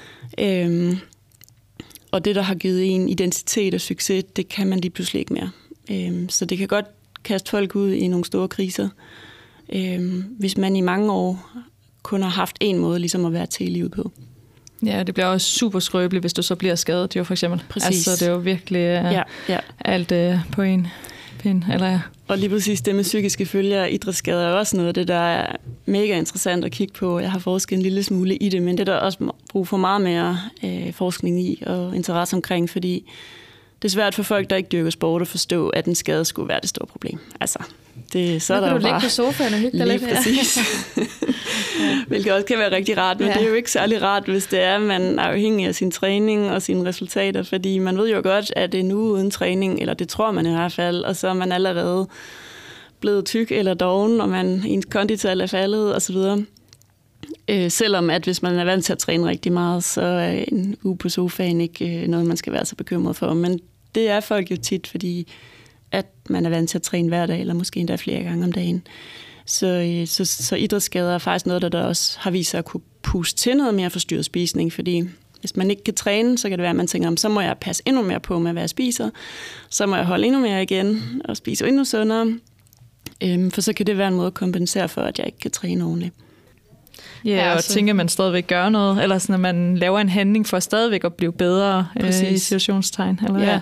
Og det, der har givet en identitet og succes, det kan man lige pludselig ikke mere. Så det kan godt kaste folk ud i nogle store kriser, hvis man i mange år kun har haft en måde ligesom at være til i livet på. Ja, det bliver også super skrøbeligt, hvis du så bliver skadet, jo for eksempel. Præcis. Altså, det er jo virkelig alt på en pind. Eller ja. Og lige præcis det med psykiske følger og idrætsskader er også noget af det, der er mega interessant at kigge på. Jeg har forsket en lille smule i det, men det er der også brug for meget mere forskning i og interesse omkring, fordi det er svært for folk, der ikke dyrker sport, at forstå, at en skade skulle være det store problem. Altså, så nu kan du ligge på sofaen og hygge dig lidt. Lige præcis. Hvilket også kan være rigtig rart, men det er jo ikke særlig rart, hvis det er, at man er afhængig af sin træning og sine resultater, fordi man ved jo godt, at det er nu uden træning, eller det tror man i hvert fald, og så er man allerede blevet tyk eller doven, og ens kondital er faldet osv. Selvom at hvis man er vant til at træne rigtig meget, så er en uge på sofaen ikke noget, man skal være så bekymret for. Men det er folk jo tit, fordi at man er vant til at træne hver dag, eller måske endda flere gange om dagen. Så idrætsskader er faktisk noget, der også har vist sig at kunne puste til noget mere forstyrret spisning, fordi hvis man ikke kan træne, så kan det være, at man tænker, så må jeg passe endnu mere på med, hvad jeg spiser. Så må jeg holde endnu mere igen og spise endnu sundere. For så kan det være en måde at kompensere for, at jeg ikke kan træne ordentligt. Ja, og tænker, at man stadigvæk gør noget, eller sådan, at man laver en handling for stadigvæk at blive bedre i situationstegn. Eller,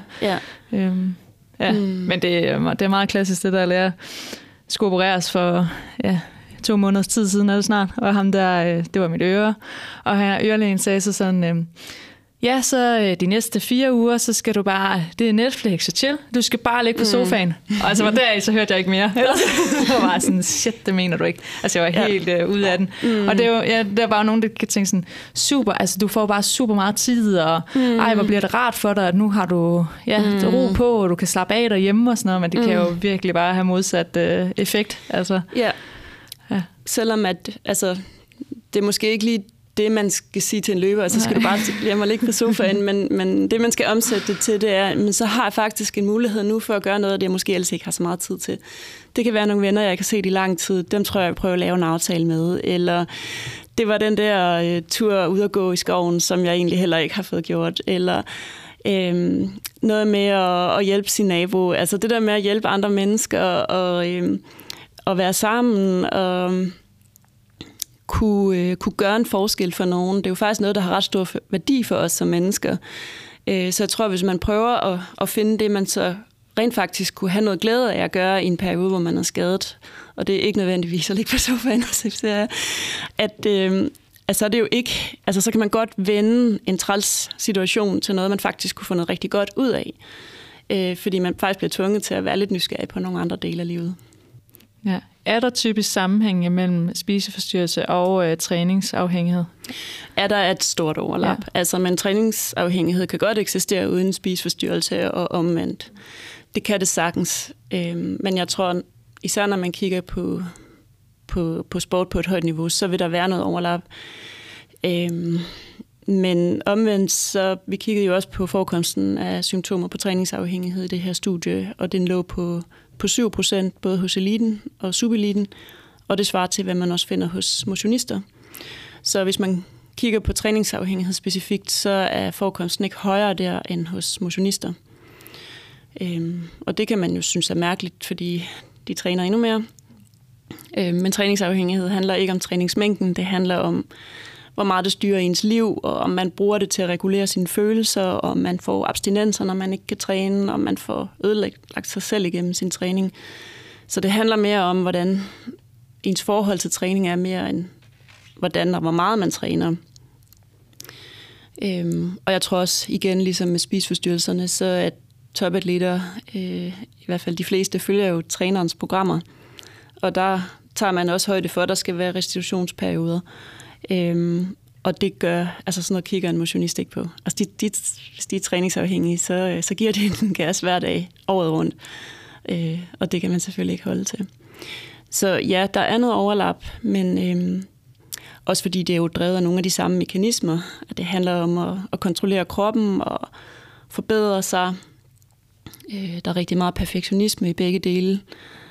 Men det er meget klassisk, det der at lære skulle opereres for 2 måneders tid siden, er det snart, og ham der, det var mit øre, og her ørelægen sagde så sådan, så de næste 4 uger, så skal du bare, det er Netflix og chill, du skal bare ligge på sofaen. Og altså var deraf, så hørte jeg ikke mere. Jeg var sådan, shit, det mener du ikke. Altså jeg var helt ude af den. Og det er jo, der var jo nogen, der kan tænke sådan, super, altså du får bare super meget tid, og ej, hvor bliver det rart for dig, at nu har du ro på, og du kan slappe af derhjemme og sådan noget, men det kan jo virkelig bare have modsat effekt. Altså. Ja. Selvom at, altså, det er måske ikke lige det, man skal sige til en løber, så skal du bare hjem og ligge på sofaen, men det, man skal omsætte det til, det er, men så har jeg faktisk en mulighed nu for at gøre noget, det jeg måske ellers ikke har så meget tid til. Det kan være nogle venner, jeg kan se i lang tid, dem tror jeg prøver at lave en aftale med, eller det var den der tur ud at gå i skoven, som jeg egentlig heller ikke har fået gjort, eller noget med at hjælpe sin nabo, altså det der med at hjælpe andre mennesker, og være sammen, og kunne gøre en forskel for nogen. Det er jo faktisk noget, der har ret stor værdi for os som mennesker. Så jeg tror, hvis man prøver at finde det, man så rent faktisk kunne have noget glæde af at gøre i en periode, hvor man er skadet, og det er ikke nødvendigvis at ligge på sofaen, så er det jo ikke, altså så kan man godt vende en træls situation til noget, man faktisk kunne få noget rigtig godt ud af. Fordi man faktisk bliver tvunget til at være lidt nysgerrig på nogle andre dele af livet. Ja. Er der typisk sammenhæng mellem spiseforstyrrelse og træningsafhængighed? Er der et stort overlap. Ja. Altså, men træningsafhængighed kan godt eksistere uden spiseforstyrrelse og omvendt. Det kan det sagtens. Men jeg tror, især når man kigger på sport på et højt niveau, så vil der være noget overlap. Men omvendt, så vi kiggede jo også på forekomsten af symptomer på træningsafhængighed i det her studie, og den lå på 7%, både hos eliten og subeliten, og det svarer til, hvad man også finder hos motionister. Så hvis man kigger på træningsafhængighed specifikt, så er forekomsten ikke højere der end hos motionister. Og det kan man jo synes er mærkeligt, fordi de træner endnu mere. Men træningsafhængighed handler ikke om træningsmængden, det handler om, hvor meget det styrer ens liv, og om man bruger det til at regulere sine følelser, og om man får abstinenser, når man ikke kan træne, og man får ødelagt sig selv igennem sin træning. Så det handler mere om, hvordan ens forhold til træning er mere end hvordan og hvor meget man træner. Og jeg tror også, igen ligesom med spiseforstyrrelserne, så er topatleter, i hvert fald de fleste, følger jo trænerens programmer. Og der tager man også højde for, at der skal være restitutionsperioder. Og det gør, altså sådan noget kigger en motionist ikke på. Altså hvis de er træningsafhængige, så giver det en gas hver dag, året rundt. Og det kan man selvfølgelig ikke holde til. Så ja, der er noget overlap, men også fordi det er jo drevet af nogle af de samme mekanismer. At det handler om at kontrollere kroppen og forbedre sig. Der er rigtig meget perfektionisme i begge dele.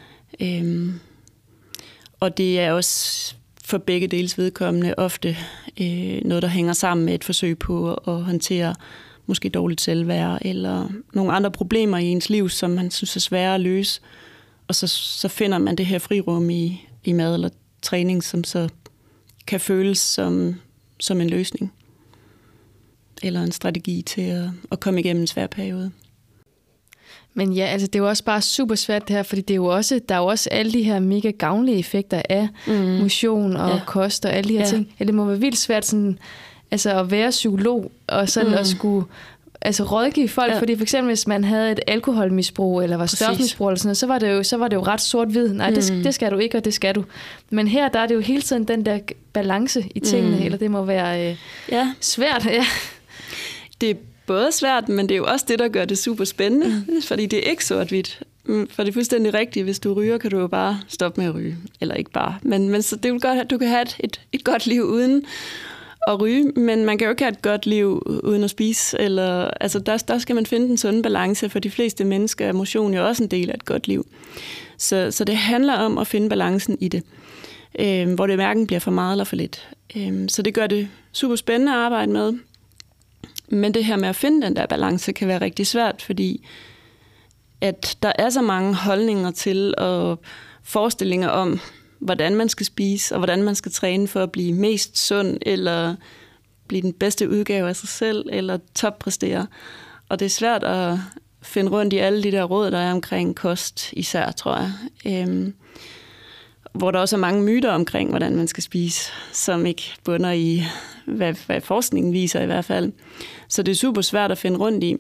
Og det er også for begge deles vedkommende ofte noget, der hænger sammen med et forsøg på at håndtere måske dårligt selvværd eller nogle andre problemer i ens liv, som man synes er svære at løse. Og så finder man det her frirum i mad eller træning, som så kan føles som en løsning. Eller en strategi til at komme igennem en svær periode. Men ja, altså det er jo også bare super svært det her, fordi det er jo også, der er jo også alle de her mega gavnlige effekter af motion og kost og alle de her ting. Ja, det må være vildt svært sådan, altså at være psykolog og sådan at skulle altså rådgive folk, fordi for eksempel hvis man havde et alkoholmisbrug eller var stofmisbrug eller sådan noget, så var det jo ret sort-hvid. Nej, det skal du ikke, og det skal du. Men her, der er det jo hele tiden den der balance i tingene, eller det må være svært. Ja. Det er både svært, men det er jo også det, der gør det super spændende, fordi det er ikke sort-hvidt. For det er fuldstændig rigtigt. Hvis du ryger, kan du jo bare stoppe med at ryge. Eller ikke bare. Men så det vil godt, at du kan have et godt liv uden at ryge, men man kan jo ikke have et godt liv uden at spise. Eller, altså der skal man finde den sunde balance. For de fleste mennesker er motion jo også en del af et godt liv. Så det handler om at finde balancen i det. Hvor det hverken bliver for meget eller for lidt. Så det gør det super spændende at arbejde med. Men det her med at finde den der balance kan være rigtig svært, fordi at der er så mange holdninger til og forestillinger om, hvordan man skal spise, og hvordan man skal træne for at blive mest sund, eller blive den bedste udgave af sig selv, eller toppræstere. Og det er svært at finde rundt i alle de der råd, der er omkring kost, især, tror jeg. Hvor der også er mange myter omkring, hvordan man skal spise, som ikke bunder i, hvad forskningen viser i hvert fald. Så det er super svært at finde rundt i.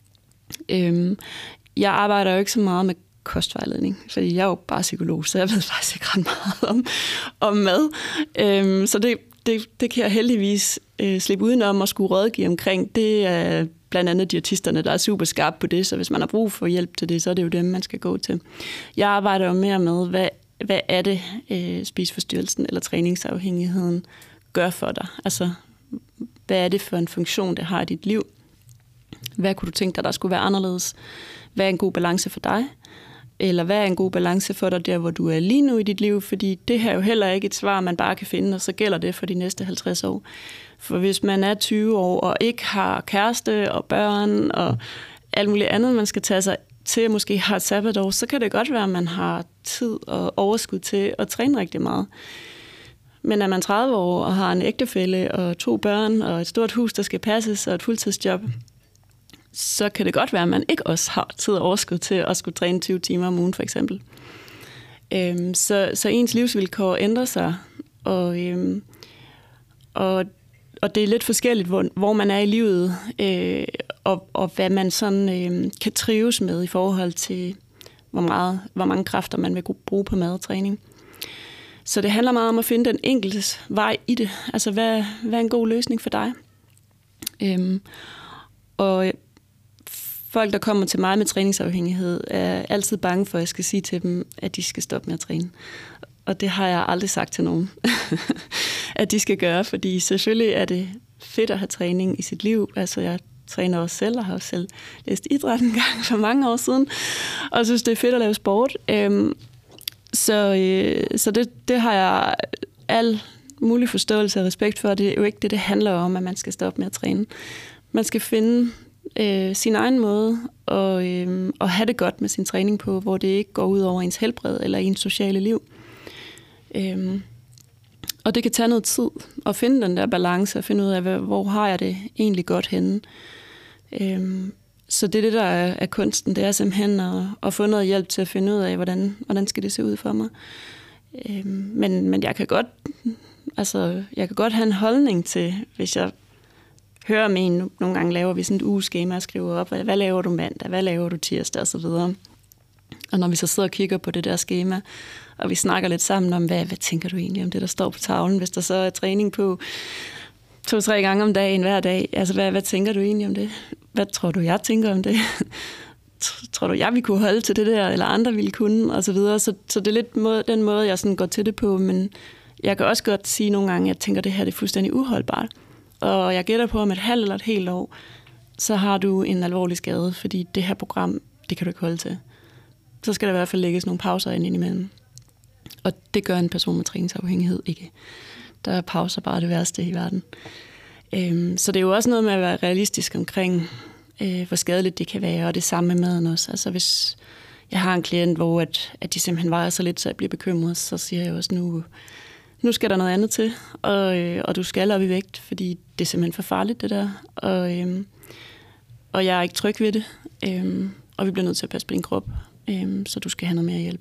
Jeg arbejder jo ikke så meget med kostvejledning, fordi jeg er jo bare psykolog, så jeg ved faktisk ikke ret meget om mad. Så det kan jeg heldigvis slippe udenom og skulle rådgive omkring. Det er blandt andet diætisterne, der er super skarpe på det, så hvis man har brug for hjælp til det, så er det jo dem, man skal gå til. Jeg arbejder jo mere med, hvad er det, spiseforstyrrelsen eller træningsafhængigheden gør for dig? Altså, hvad er det for en funktion, det har i dit liv? Hvad kunne du tænke dig, der skulle være anderledes? Hvad er en god balance for dig? Eller hvad er en god balance for dig der, hvor du er lige nu i dit liv? Fordi det her er jo heller ikke et svar, man bare kan finde, og så gælder det for de næste 50 år. For hvis man er 20 år og ikke har kæreste og børn og alt muligt andet, man skal tage sig til at måske have et sabbatår, så kan det godt være, at man har tid og overskud til at træne rigtig meget. Men er man 30 år og har en ægtefælle og 2 børn og et stort hus, der skal passes og et fuldtidsjob, så kan det godt være, at man ikke også har tid og overskud til at skulle træne 20 timer om ugen, for eksempel. Så ens livsvilkår ændrer sig, og det er lidt forskelligt, hvor man er i livet, og hvad man sådan kan trives med i forhold til, hvor mange kræfter man vil bruge på mad og træning. Så det handler meget om at finde den enkeltes vej i det. Altså, hvad er en god løsning for dig? Og folk, der kommer til mig med træningsafhængighed, er altid bange for, at jeg skal sige til dem, at de skal stoppe med at træne. Og det har jeg aldrig sagt til nogen, at de skal gøre, fordi selvfølgelig er det fedt at have træning i sit liv. Altså, jeg træner også selv, og har også selv læst idræt en gang for mange år siden, og synes, det er fedt at lave sport. Så det har jeg al mulig forståelse og respekt for. Det er jo ikke det handler om, at man skal stoppe med at træne. Man skal finde sin egen måde og have det godt med sin træning på, hvor det ikke går ud over ens helbred eller ens sociale liv. Og det kan tage noget tid at finde den der balance og finde ud af, hvor har jeg det egentlig godt henne. Så det er det, der er kunsten. Det er simpelthen at få noget hjælp til at finde ud af, hvordan skal det se ud for mig. Men jeg kan godt have en holdning til, hvis jeg hører om en, nogle gange laver vi sådan et ugeskema og skriver op, hvad laver du mandag, hvad laver du tirsdag og så videre. Og når vi så sidder og kigger på det der skema, og vi snakker lidt sammen om, hvad tænker du egentlig om det, der står på tavlen, hvis der så er træning på 2-3 gange om dagen hver dag. Altså, hvad tænker du egentlig om det? Hvad tror du, jeg tænker om det? Tror du, jeg ville kunne holde til det der, eller andre ville kunne, og så videre. Så det er lidt den måde, jeg sådan går til det på, men jeg kan også godt sige nogle gange, at jeg tænker, at det her det er fuldstændig uholdbart. Og jeg gætter på, om et halvt eller et helt år, så har du en alvorlig skade, fordi det her program, det kan du ikke holde til. Så skal der i hvert fald lægges nogle pauser ind imellem. Og det gør en person med træningsafhængighed ikke. Der er pauser bare det værste i verden. Så det er jo også noget med at være realistisk omkring, hvor skadeligt det kan være, og det samme med maden også. Altså hvis jeg har en klient, hvor at de simpelthen vejer så lidt, så jeg bliver bekymret, så siger jeg også, nu skal der noget andet til, og du skal op i vægt, fordi det er simpelthen for farligt, det der. Og jeg er ikke tryg ved det, og vi bliver nødt til at passe på din krop, så du skal have noget mere hjælp.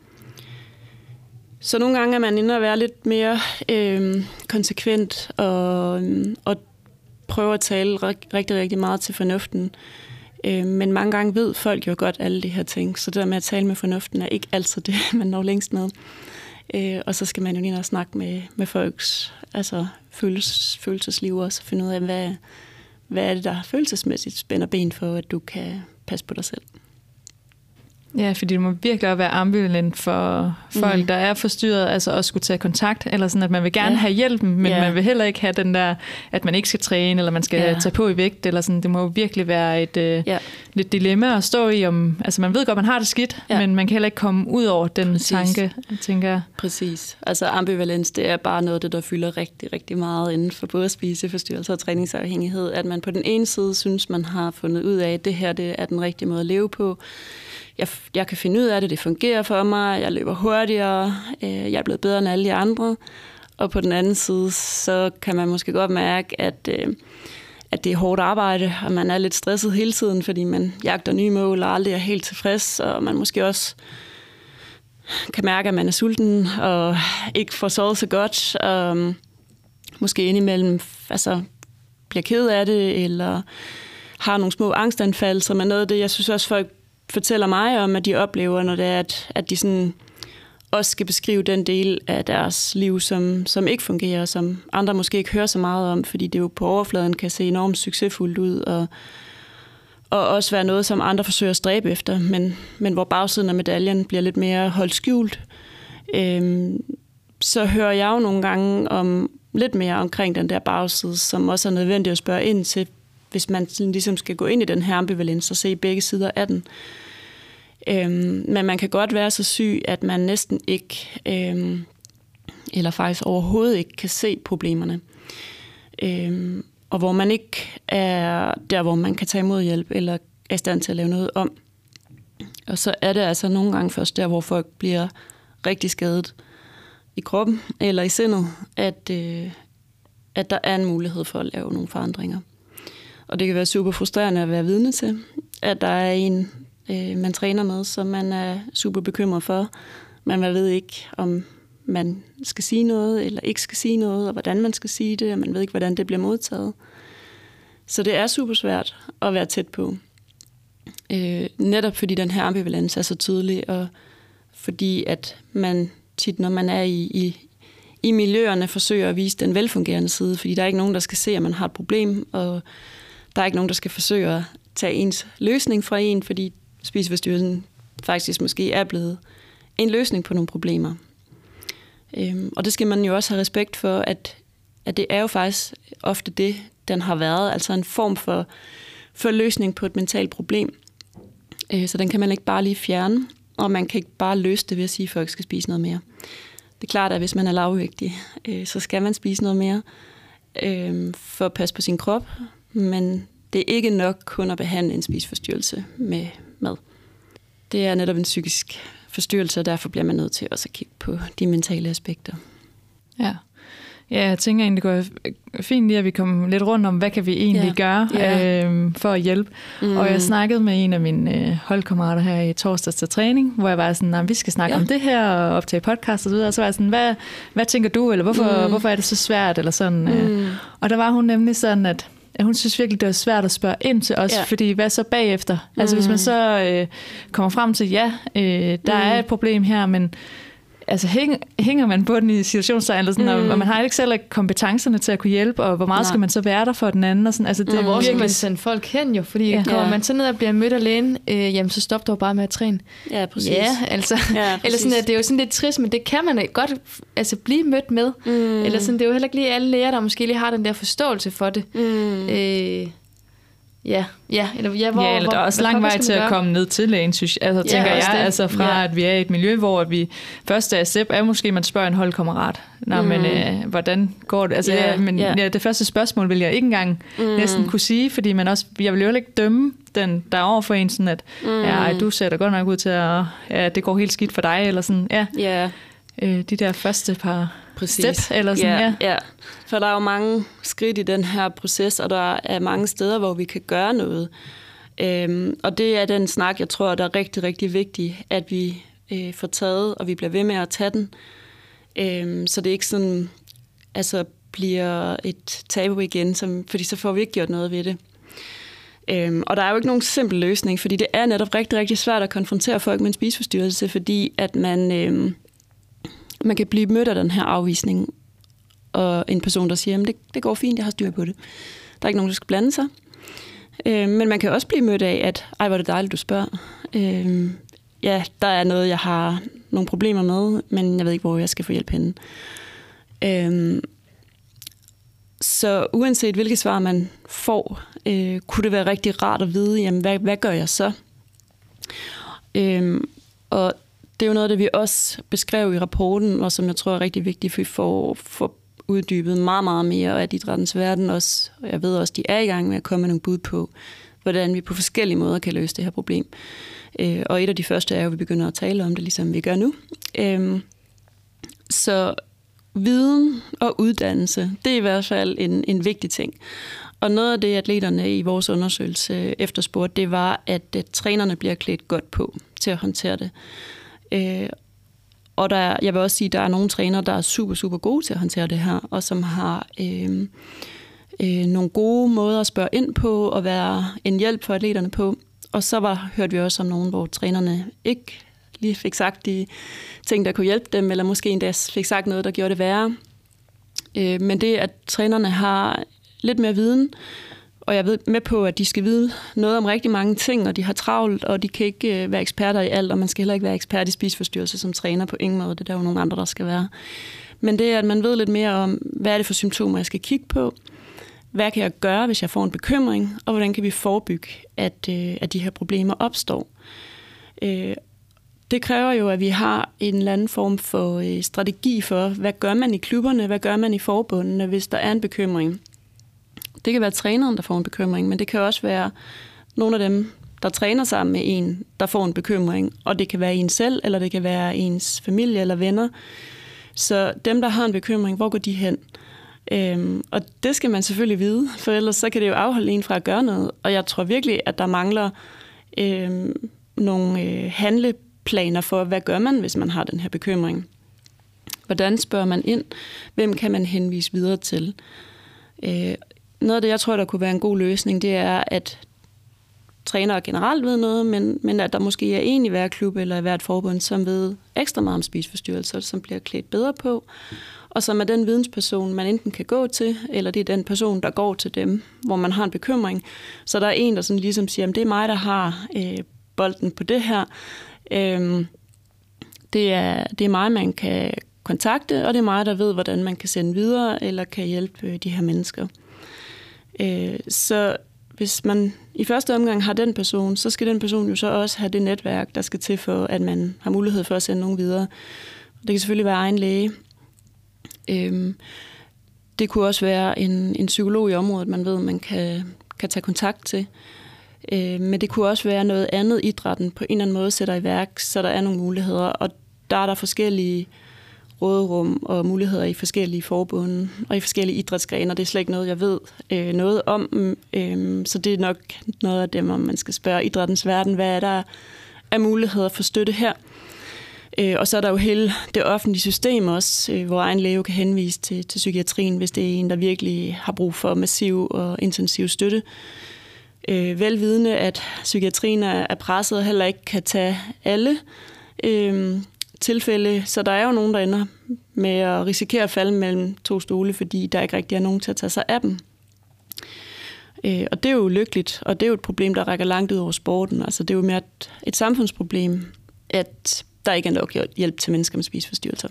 Så nogle gange er man inde at være lidt mere konsekvent og prøve at tale rigtig, rigtig meget til fornuften. Men mange gange ved folk jo godt alle de her ting, så det der med at tale med fornuften er ikke altid det, man når længst med. Og så skal man jo lige og snakke med folks følelsesliv også, og finde ud af, hvad er det, der følelsesmæssigt spænder ben for, at du kan passe på dig selv. Ja, fordi det må virkelig være ambivalent for folk, der er forstyrret, altså at skulle tage kontakt, eller sådan, at man vil gerne have hjælpen, men man vil heller ikke have den der, at man ikke skal træne, eller man skal tage på i vægt, eller sådan. Det må jo virkelig være et lidt dilemma at stå i, altså man ved godt, man har det skidt, men man kan heller ikke komme ud over den tanke, tænker jeg. Præcis. Altså ambivalens, det er bare noget, der fylder rigtig, rigtig meget inden for både spiseforstyrrelser og træningsafhængighed, at man på den ene side synes, man har fundet ud af, at det her det er den rigtige måde at leve på. Jeg kan finde ud af det fungerer for mig, jeg løber hurtigere, jeg er blevet bedre end alle de andre. Og på den anden side, så kan man måske godt mærke, at det er hårdt arbejde, og man er lidt stresset hele tiden, fordi man jagter nye mål og aldrig er helt tilfreds, og man måske også kan mærke, at man er sulten og ikke får sovet så godt, og måske indimellem bliver ked af det, eller har nogle små angstanfald, som er noget af det, jeg synes også, folk fortæller mig om, at de oplever, når det er, at de sådan også skal beskrive den del af deres liv, som ikke fungerer, som andre måske ikke hører så meget om, fordi det jo på overfladen kan se enormt succesfuldt ud, og også være noget, som andre forsøger at stræbe efter, men hvor bagsiden af medaljen bliver lidt mere holdt skjult. Så hører jeg jo nogle gange lidt mere omkring den der bagside, som også er nødvendigt at spørge ind til, hvis man ligesom skal gå ind i den her ambivalens og se begge sider af den. Men man kan godt være så syg, at man næsten ikke, eller faktisk overhovedet ikke, kan se problemerne. Og hvor man ikke er der, hvor man kan tage imod hjælp, eller er i stand til at lave noget om. Og så er det altså nogle gange først der, hvor folk bliver rigtig skadet i kroppen eller i sindet, at der er en mulighed for at lave nogle forandringer. Og det kan være super frustrerende at være vidne til, at der er en, man træner med, som man er super bekymret for. Man ved ikke, om man skal sige noget eller ikke skal sige noget, og hvordan man skal sige det, og man ved ikke, hvordan det bliver modtaget. Så det er super svært at være tæt på. Netop fordi den her ambivalens er så tydelig, og fordi at man tit, når man er i miljøerne, forsøger at vise den velfungerende side, fordi der er ikke nogen, der skal se, at man har et problem, og der er ikke nogen, der skal forsøge at tage ens løsning fra en, fordi spiseforstyrrelsen faktisk måske er blevet en løsning på nogle problemer. Og det skal man jo også have respekt for, at det er jo faktisk ofte det, den har været, altså en form for løsning på et mentalt problem. Så den kan man ikke bare lige fjerne, og man kan ikke bare løse det ved at sige, at folk skal spise noget mere. Det er klart, at hvis man er lavvægtig, så skal man spise noget mere for at passe på sin krop, men det er ikke nok kun at behandle en spiseforstyrrelse med mad. Det er netop en psykisk forstyrrelse, og derfor bliver man nødt til også at kigge på de mentale aspekter. Ja. Ja, jeg tænker egentlig, det går fint lige, at vi kommer lidt rundt om, hvad kan vi egentlig gøre for at hjælpe. Og jeg snakkede med en af mine holdkammerater her i torsdags til træning, hvor jeg var sådan, vi skal snakke om det her og optage podcast og så videre. Og så var jeg sådan, hvad tænker du, eller hvorfor er det så svært? Eller sådan. Og der var hun nemlig sådan, at hun synes virkelig, det er svært at spørge ind til os, fordi hvad så bagefter? Altså hvis man så kommer frem til, der er et problem her, men altså hænger man på den i situationstegn, eller sådan, og man har ikke selv kompetencerne til at kunne hjælpe, og hvor meget skal man så være der for den anden? Og sådan. Altså, det hvor skal man sende folk hen jo? Fordi kommer man så ned og bliver mødt af lægen, jamen så stop dog bare med at træne. Ja, præcis. Ja, altså. Ja, eller sådan, at det er jo sådan lidt trist, men det kan man godt altså, blive mødt med. Eller sådan, det er jo heller ikke lige alle læger, der måske lige har den der forståelse for det. Eller der er også lang vej til at komme ned til lægen, synes jeg. Altså, tænker jeg, altså fra at vi er i et miljø, hvor vi første step er måske, man spørger en holdkammerat. Nå, men hvordan går det? Altså, det første spørgsmål vil jeg ikke engang næsten kunne sige, fordi jeg vil jo ikke dømme den, der er over for en, sådan at du ser da godt nok ud til at det går helt skidt for dig, eller sådan, de der første par steps, eller sådan, ja. For der er jo mange skridt i den her proces, og der er mange steder, hvor vi kan gøre noget. Og det er den snak, jeg tror, der er rigtig, rigtig vigtigt, at vi får taget, og vi bliver ved med at tage den. Så det ikke sådan, altså bliver et tabu igen, fordi så får vi ikke gjort noget ved det. Og der er jo ikke nogen simpel løsning, fordi det er netop rigtig, rigtig svært at konfrontere folk med en spiseforstyrrelse, fordi at man kan blive mødt af den her afvisning, og en person, der siger, at det går fint, jeg har styr på det. Der er ikke nogen, der skal blande sig. Men man kan også blive mødt af, at hvor er det dejligt, du spørger. ja, der er noget, jeg har nogle problemer med, men jeg ved ikke, hvor jeg skal få hjælp henne. Så uanset hvilket svar man får, kunne det være rigtig rart at vide, jamen, hvad gør jeg så? Og det er jo noget, det vi også beskrev i rapporten, og som jeg tror er rigtig vigtigt, for vi får uddybet meget, meget mere af idrættens verden også. Og jeg ved også, de er i gang med at komme med nogle bud på, hvordan vi på forskellige måder kan løse det her problem. Og et af de første er jo, at vi begynder at tale om det, ligesom vi gør nu. Så viden og uddannelse, det er i hvert fald en vigtig ting. Og noget af det, atleterne i vores undersøgelse efterspurgte, det var, at trænerne bliver klædt godt på til at håndtere det. Og jeg vil også sige, at der er nogle trænere, der er super, super gode til at håndtere det her, og som har nogle gode måder at spørge ind på og være en hjælp for atleterne på. Og så hørte vi også om nogen, hvor trænerne ikke lige fik sagt de ting, der kunne hjælpe dem, eller måske endda fik sagt noget, der gjorde det værre. Men det, at trænerne har lidt mere viden, og jeg ved med på, at de skal vide noget om rigtig mange ting, og de har travlt, og de kan ikke være eksperter i alt, og man skal heller ikke være ekspert i spiseforstyrrelse som træner på ingen måde. Det er der jo nogle andre, der skal være. Men det er, at man ved lidt mere om, hvad er det for symptomer, jeg skal kigge på, hvad kan jeg gøre, hvis jeg får en bekymring, og hvordan kan vi forebygge, at de her problemer opstår. Det kræver jo, at vi har en eller anden form for strategi for, hvad gør man i klubberne, hvad gør man i forbundene, hvis der er en bekymring. Det kan være træneren, der får en bekymring, men det kan også være nogle af dem, der træner sammen med en, der får en bekymring. Og det kan være en selv, eller det kan være ens familie eller venner. Så dem, der har en bekymring, hvor går de hen? Og det skal man selvfølgelig vide, for ellers så kan det jo afholde en fra at gøre noget. Og jeg tror virkelig, at der mangler nogle handleplaner for, hvad gør man, hvis man har den her bekymring. Hvordan spørger man ind? Hvem kan man henvise videre til? Noget af det, jeg tror, der kunne være en god løsning, det er, at trænere generelt ved noget, men at der måske er en i hver klub eller i hvert forbund, som ved ekstra meget om spiseforstyrrelser, som bliver klædt bedre på, og som er den vidensperson, man enten kan gå til, eller det er den person, der går til dem, hvor man har en bekymring. Så der er en, der sådan ligesom siger, at det er mig, der har bolden på det her. Det er mig, man kan kontakte, og det er mig, der ved, hvordan man kan sende videre, eller kan hjælpe de her mennesker. Så hvis man i første omgang har den person, så skal den person jo så også have det netværk, der skal til for, at man har mulighed for at sende nogen videre. Det kan selvfølgelig være egen læge. Det kunne også være en psykolog i området, man ved, man kan tage kontakt til. Men det kunne også være noget andet, idrætten på en eller anden måde sætter i værk, så der er nogle muligheder. Og der er der forskellige råderum og muligheder i forskellige forbund og i forskellige idrætsgrene, og det er slet ikke noget, jeg ved noget om. Så det er nok noget af dem, om man skal spørge idrættens verden, hvad er der af muligheder for støtte her. Og så er der jo hele det offentlige system også, hvor egen læge kan henvise til psykiatrien, hvis det er en, der virkelig har brug for massiv og intensiv støtte. Velvidende, at psykiatrien er presset og heller ikke kan tage alle tilfælde, så der er jo nogen, der ender med at risikere at falde mellem to stole, fordi der ikke rigtig er nogen til at tage sig af dem. Og det er jo lykkeligt, og det er jo et problem, der rækker langt ud over sporten. Altså det er jo mere et samfundsproblem, at der ikke er nok hjælp til mennesker med spiseforstyrrelser.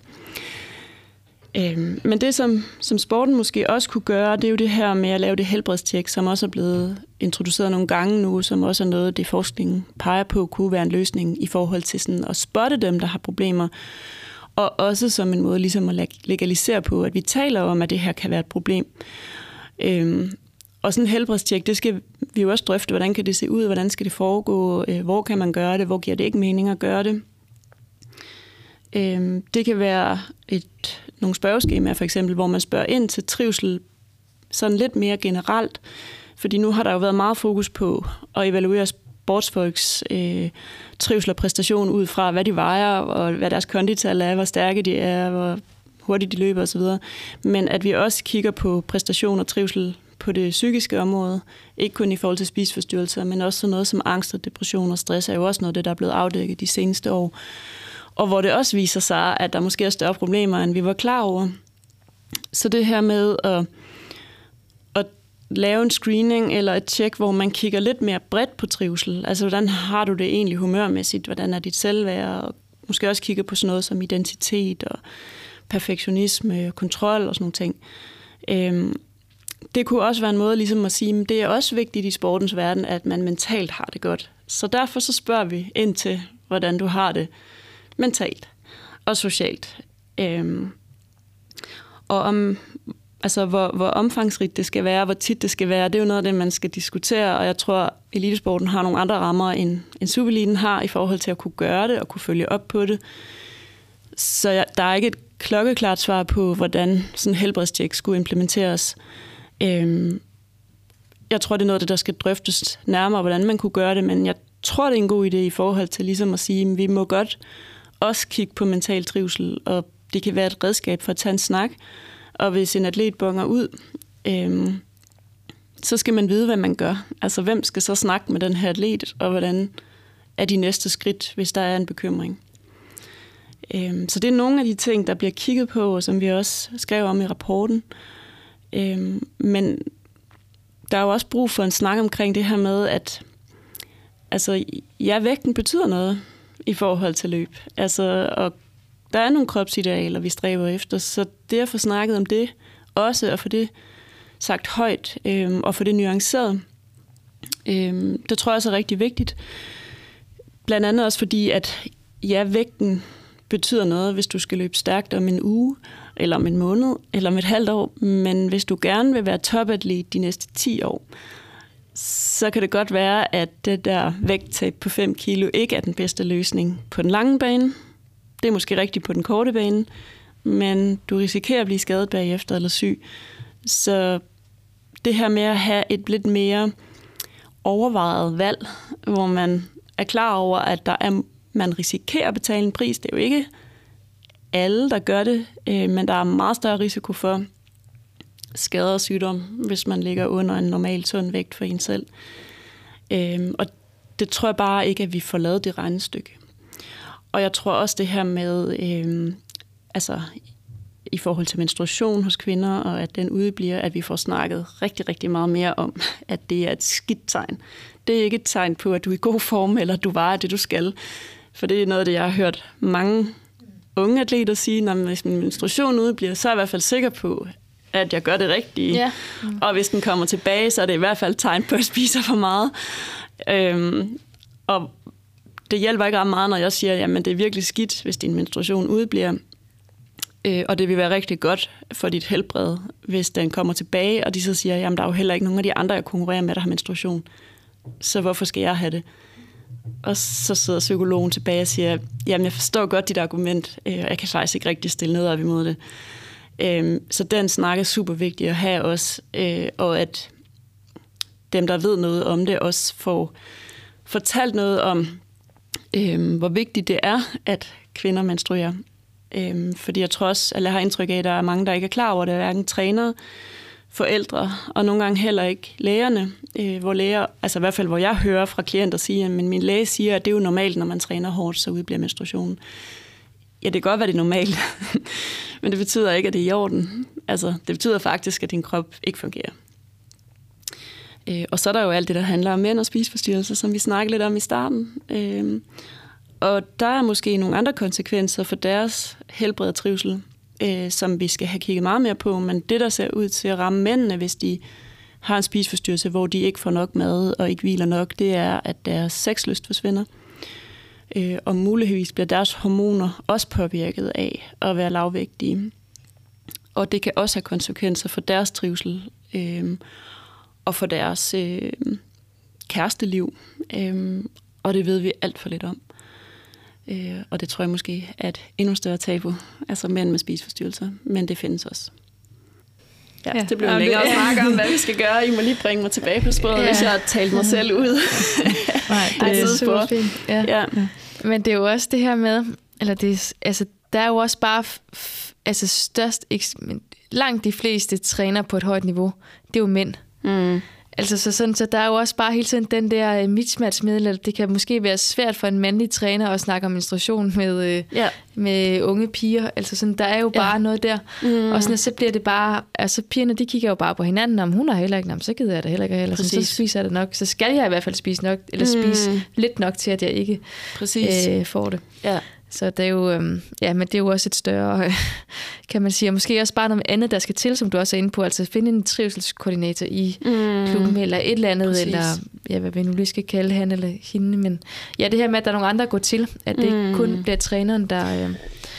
Men det, som sporten måske også kunne gøre, det er jo det her med at lave det helbredstjek, som også er blevet introduceret nogle gange nu, som også er noget, det forskningen peger på, kunne være en løsning i forhold til sådan at spotte dem, der har problemer. Og også som en måde ligesom at legalisere på, at vi taler om, at det her kan være et problem. Og sådan en helbredstjek, det skal vi jo også drøfte, hvordan kan det se ud, hvordan skal det foregå, hvor kan man gøre det, hvor giver det ikke mening at gøre det. Det kan være nogle spørgeskemaer for eksempel, hvor man spørger ind til trivsel sådan lidt mere generelt, fordi nu har der jo været meget fokus på at evaluere sportsfolks trivsel og præstation ud fra, hvad de vejer, og hvad deres kondital er, hvor stærke de er, hvor hurtigt de løber osv. Men at vi også kigger på præstation og trivsel på det psykiske område, ikke kun i forhold til spiseforstyrrelser, men også sådan noget som angst og depression og stress er jo også noget af det, der er blevet afdækket de seneste år. Og hvor det også viser sig, at der måske er større problemer, end vi var klar over. Så det her med at lave en screening eller et tjek, hvor man kigger lidt mere bredt på trivsel. Altså, hvordan har du det egentlig humørmæssigt? Hvordan er dit selvværd? Og måske også kigge på sådan noget som identitet og perfektionisme og kontrol og sådan nogle ting. Det kunne også være en måde ligesom at sige, at det er også vigtigt i sportens verden, at man mentalt har det godt. Så derfor så spørger vi ind til, hvordan du har det mentalt og socialt. Og om, altså, hvor omfangsrigt det skal være, hvor tit det skal være, det er jo noget af det, man skal diskutere, og jeg tror, elitesporten har nogle andre rammer, end Supereliten har, i forhold til at kunne gøre det og kunne følge op på det. Så der er ikke et klokkeklart svar på, hvordan sådan en helbredstjek skulle implementeres. Jeg tror, det er noget af det, der skal drøftes nærmere, hvordan man kunne gøre det, men jeg tror, det er en god idé i forhold til ligesom at sige, at vi må godt også kigge på mental trivsel, og det kan være et redskab for at tage en snak. Og hvis en atlet bonger ud, så skal man vide, hvad man gør. Altså, hvem skal så snakke med den her atlet, og hvordan er de næste skridt, hvis der er en bekymring. Så det er nogle af de ting, der bliver kigget på, og som vi også skrev om i rapporten. Men der er jo også brug for en snak omkring det her med, at altså, ja, vægten betyder noget i forhold til løb. Altså, og der er nogle kropsidealer, vi stræber efter, så det at få snakket om det også, og få det sagt højt, og få det nuanceret, det tror jeg også er rigtig vigtigt. Blandt andet også fordi, at ja, vægten betyder noget, hvis du skal løbe stærkt om en uge, eller om en måned, eller om et halvt år, men hvis du gerne vil være topatlet de næste 10 år, så kan det godt være, at det der vægttab på 5 kilo ikke er den bedste løsning på den lange bane. Det er måske rigtigt på den korte bane, men du risikerer at blive skadet bagefter eller syg. Så det her med at have et lidt mere overvejet valg, hvor man er klar over, at man risikerer at betale en pris. Det er jo ikke alle, der gør det, men der er meget større risiko for skader og sygdom, hvis man ligger under en normal sund vægt for en selv. Og det tror jeg bare ikke, at vi får lavet det regnestykke. Og jeg tror også det her med, altså i forhold til menstruation hos kvinder, og at den udebliver, at vi får snakket rigtig, rigtig meget mere om, at det er et skidt tegn. Det er ikke et tegn på, at du er i god form, eller at du vejer det, du skal. For det er noget af det, jeg har hørt mange unge atleter sige, at hvis min menstruation udebliver, så er jeg i hvert fald sikker på, at jeg gør det rigtige. Ja. Og hvis den kommer tilbage, så er det i hvert fald et tegn på, at jeg spiser for meget. Og det hjælper ikke ret meget, når jeg siger, at det er virkelig skidt, hvis din menstruation udebliver. Og det vil være rigtig godt for dit helbred, hvis den kommer tilbage, og de så siger, at der er jo heller ikke nogen af de andre, jeg konkurrerer med, der har menstruation. Så hvorfor skal jeg have det? Og så sidder psykologen tilbage og siger, jeg forstår godt dit argument, og jeg kan faktisk ikke rigtig stille ned op imod det. Så den snak er super vigtig at have også, og at dem, der ved noget om det, også får fortalt noget om, hvor vigtigt det er, at kvinder menstruerer. Fordi jeg tror også, eller jeg har indtryk af, at der er mange, der ikke er klar over det, hverken trænere, forældre, og nogle gange heller ikke lægerne, hvor læger, altså i hvert fald hvor jeg hører fra klienter sige, at min læge siger, at det er jo normalt, når man træner hårdt, så udbliver menstruationen. Ja, det kan godt være, det er normalt, men det betyder ikke, at det er i orden. Altså, det betyder faktisk, at din krop ikke fungerer. Og så er der jo alt det, der handler om mænd og spiseforstyrrelser, som vi snakkede lidt om i starten. Og der er måske nogle andre konsekvenser for deres helbred og trivsel, som vi skal have kigget meget mere på. Men det, der ser ud til at ramme mændene, hvis de har en spiseforstyrrelse, hvor de ikke får nok mad og ikke hviler nok, det er, at deres sexlyst forsvinder. Og muligvis bliver deres hormoner også påvirket af at være lavvægtige. Og det kan også have konsekvenser for deres trivsel og for deres kæresteliv. Og det ved vi alt for lidt om. Og det tror jeg måske er et endnu større tabu, altså mænd med spiseforstyrrelser, men det findes også. Ja, det bliver længere at snakke om, hvad vi skal gøre. I må lige bringe mig tilbage på sporet, hvis jeg har talt mig selv ud. Nej, det er super fint. Ja. Men det er jo også det her med, eller det, altså, der er jo også bare langt de fleste træner på et højt niveau, det er jo mænd. Altså, så der er jo også bare hele tiden den der mismatch med, at det kan måske være svært for en mandlig træner at snakke om menstruation med unge piger. Altså, sådan, der er jo bare noget der. Og sådan, så bliver det bare, altså pigerne, de kigger jo bare på hinanden, om hun har heller ikke, så gider jeg det heller ikke. Eller sådan, så spiser jeg det nok. Så skal jeg i hvert fald spise nok, eller spise lidt nok til, at jeg ikke får det. Ja. Så det er jo, men det er jo også et større, kan man sige, og måske også bare noget andet, der skal til, som du også er inde på, altså finde en trivselskoordinator i klubben, eller et eller andet, eller hvad vi nu lige skal kalde han eller hende, men det her med, at der er nogle andre at gå til, at det ikke kun bliver træneren, der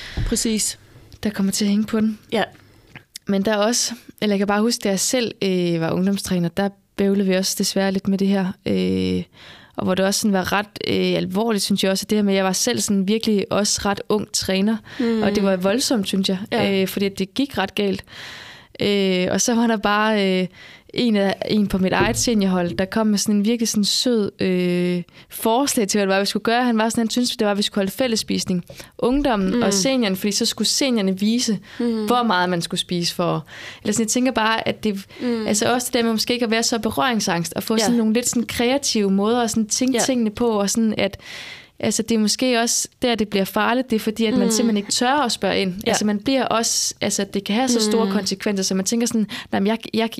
kommer til at hænge på den. Ja. Men der er også, eller jeg kan bare huske, da jeg selv var ungdomstræner, der bøvlede vi også desværre lidt med det her, og hvor det også sådan var ret alvorligt, synes jeg også, at det her med, at jeg var selv sådan virkelig også ret ung træner, og det var voldsomt, synes jeg, fordi det gik ret galt. Og så var der bare en på mit eget seniorhold, der kom med sådan en virkelig sådan sød forslag til, hvad det var, vi skulle gøre. Han syntes, det var, at vi skulle holde fællesspisning. Ungdommen og seniorerne, fordi så skulle seniorerne vise, hvor meget man skulle spise for. Eller sådan, jeg tænker bare, at det, altså også det der med måske ikke at være så berøringsangst, og få sådan nogle lidt sådan kreative måder at sådan tænke tingene på, og sådan at altså det er måske også der, det bliver farligt, det er fordi, at man simpelthen ikke tør at spørge ind. Ja. Altså man bliver også, altså det kan have så store konsekvenser, så man tænker sådan, nej,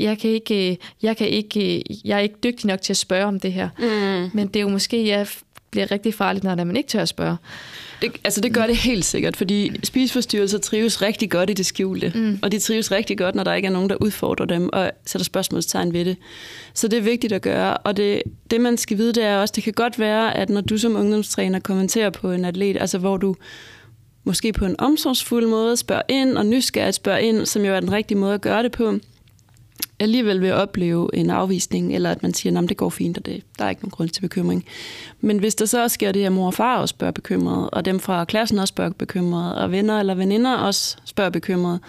jeg er ikke dygtig nok til at spørge om det her. Men det er jo måske, bliver rigtig farligt, når man ikke tør at spørge. Det gør det helt sikkert, fordi spiseforstyrrelser trives rigtig godt i det skjulte, og de trives rigtig godt, når der ikke er nogen, der udfordrer dem og sætter spørgsmålstegn ved det. Så det er vigtigt at gøre, og det man skal vide, det er også, det kan godt være, at når du som ungdomstræner kommenterer på en atlet, altså hvor du måske på en omsorgsfuld måde spørger ind, og nysgerrigt spørger ind, som jo er den rigtige måde at gøre det på, alligevel vil opleve en afvisning, eller at man siger, at det går fint, og der er ikke nogen grund til bekymring. Men hvis der så også sker det, at mor og far også spørger bekymret, og dem fra klassen også spørger bekymret, og venner eller veninder også spørger bekymret,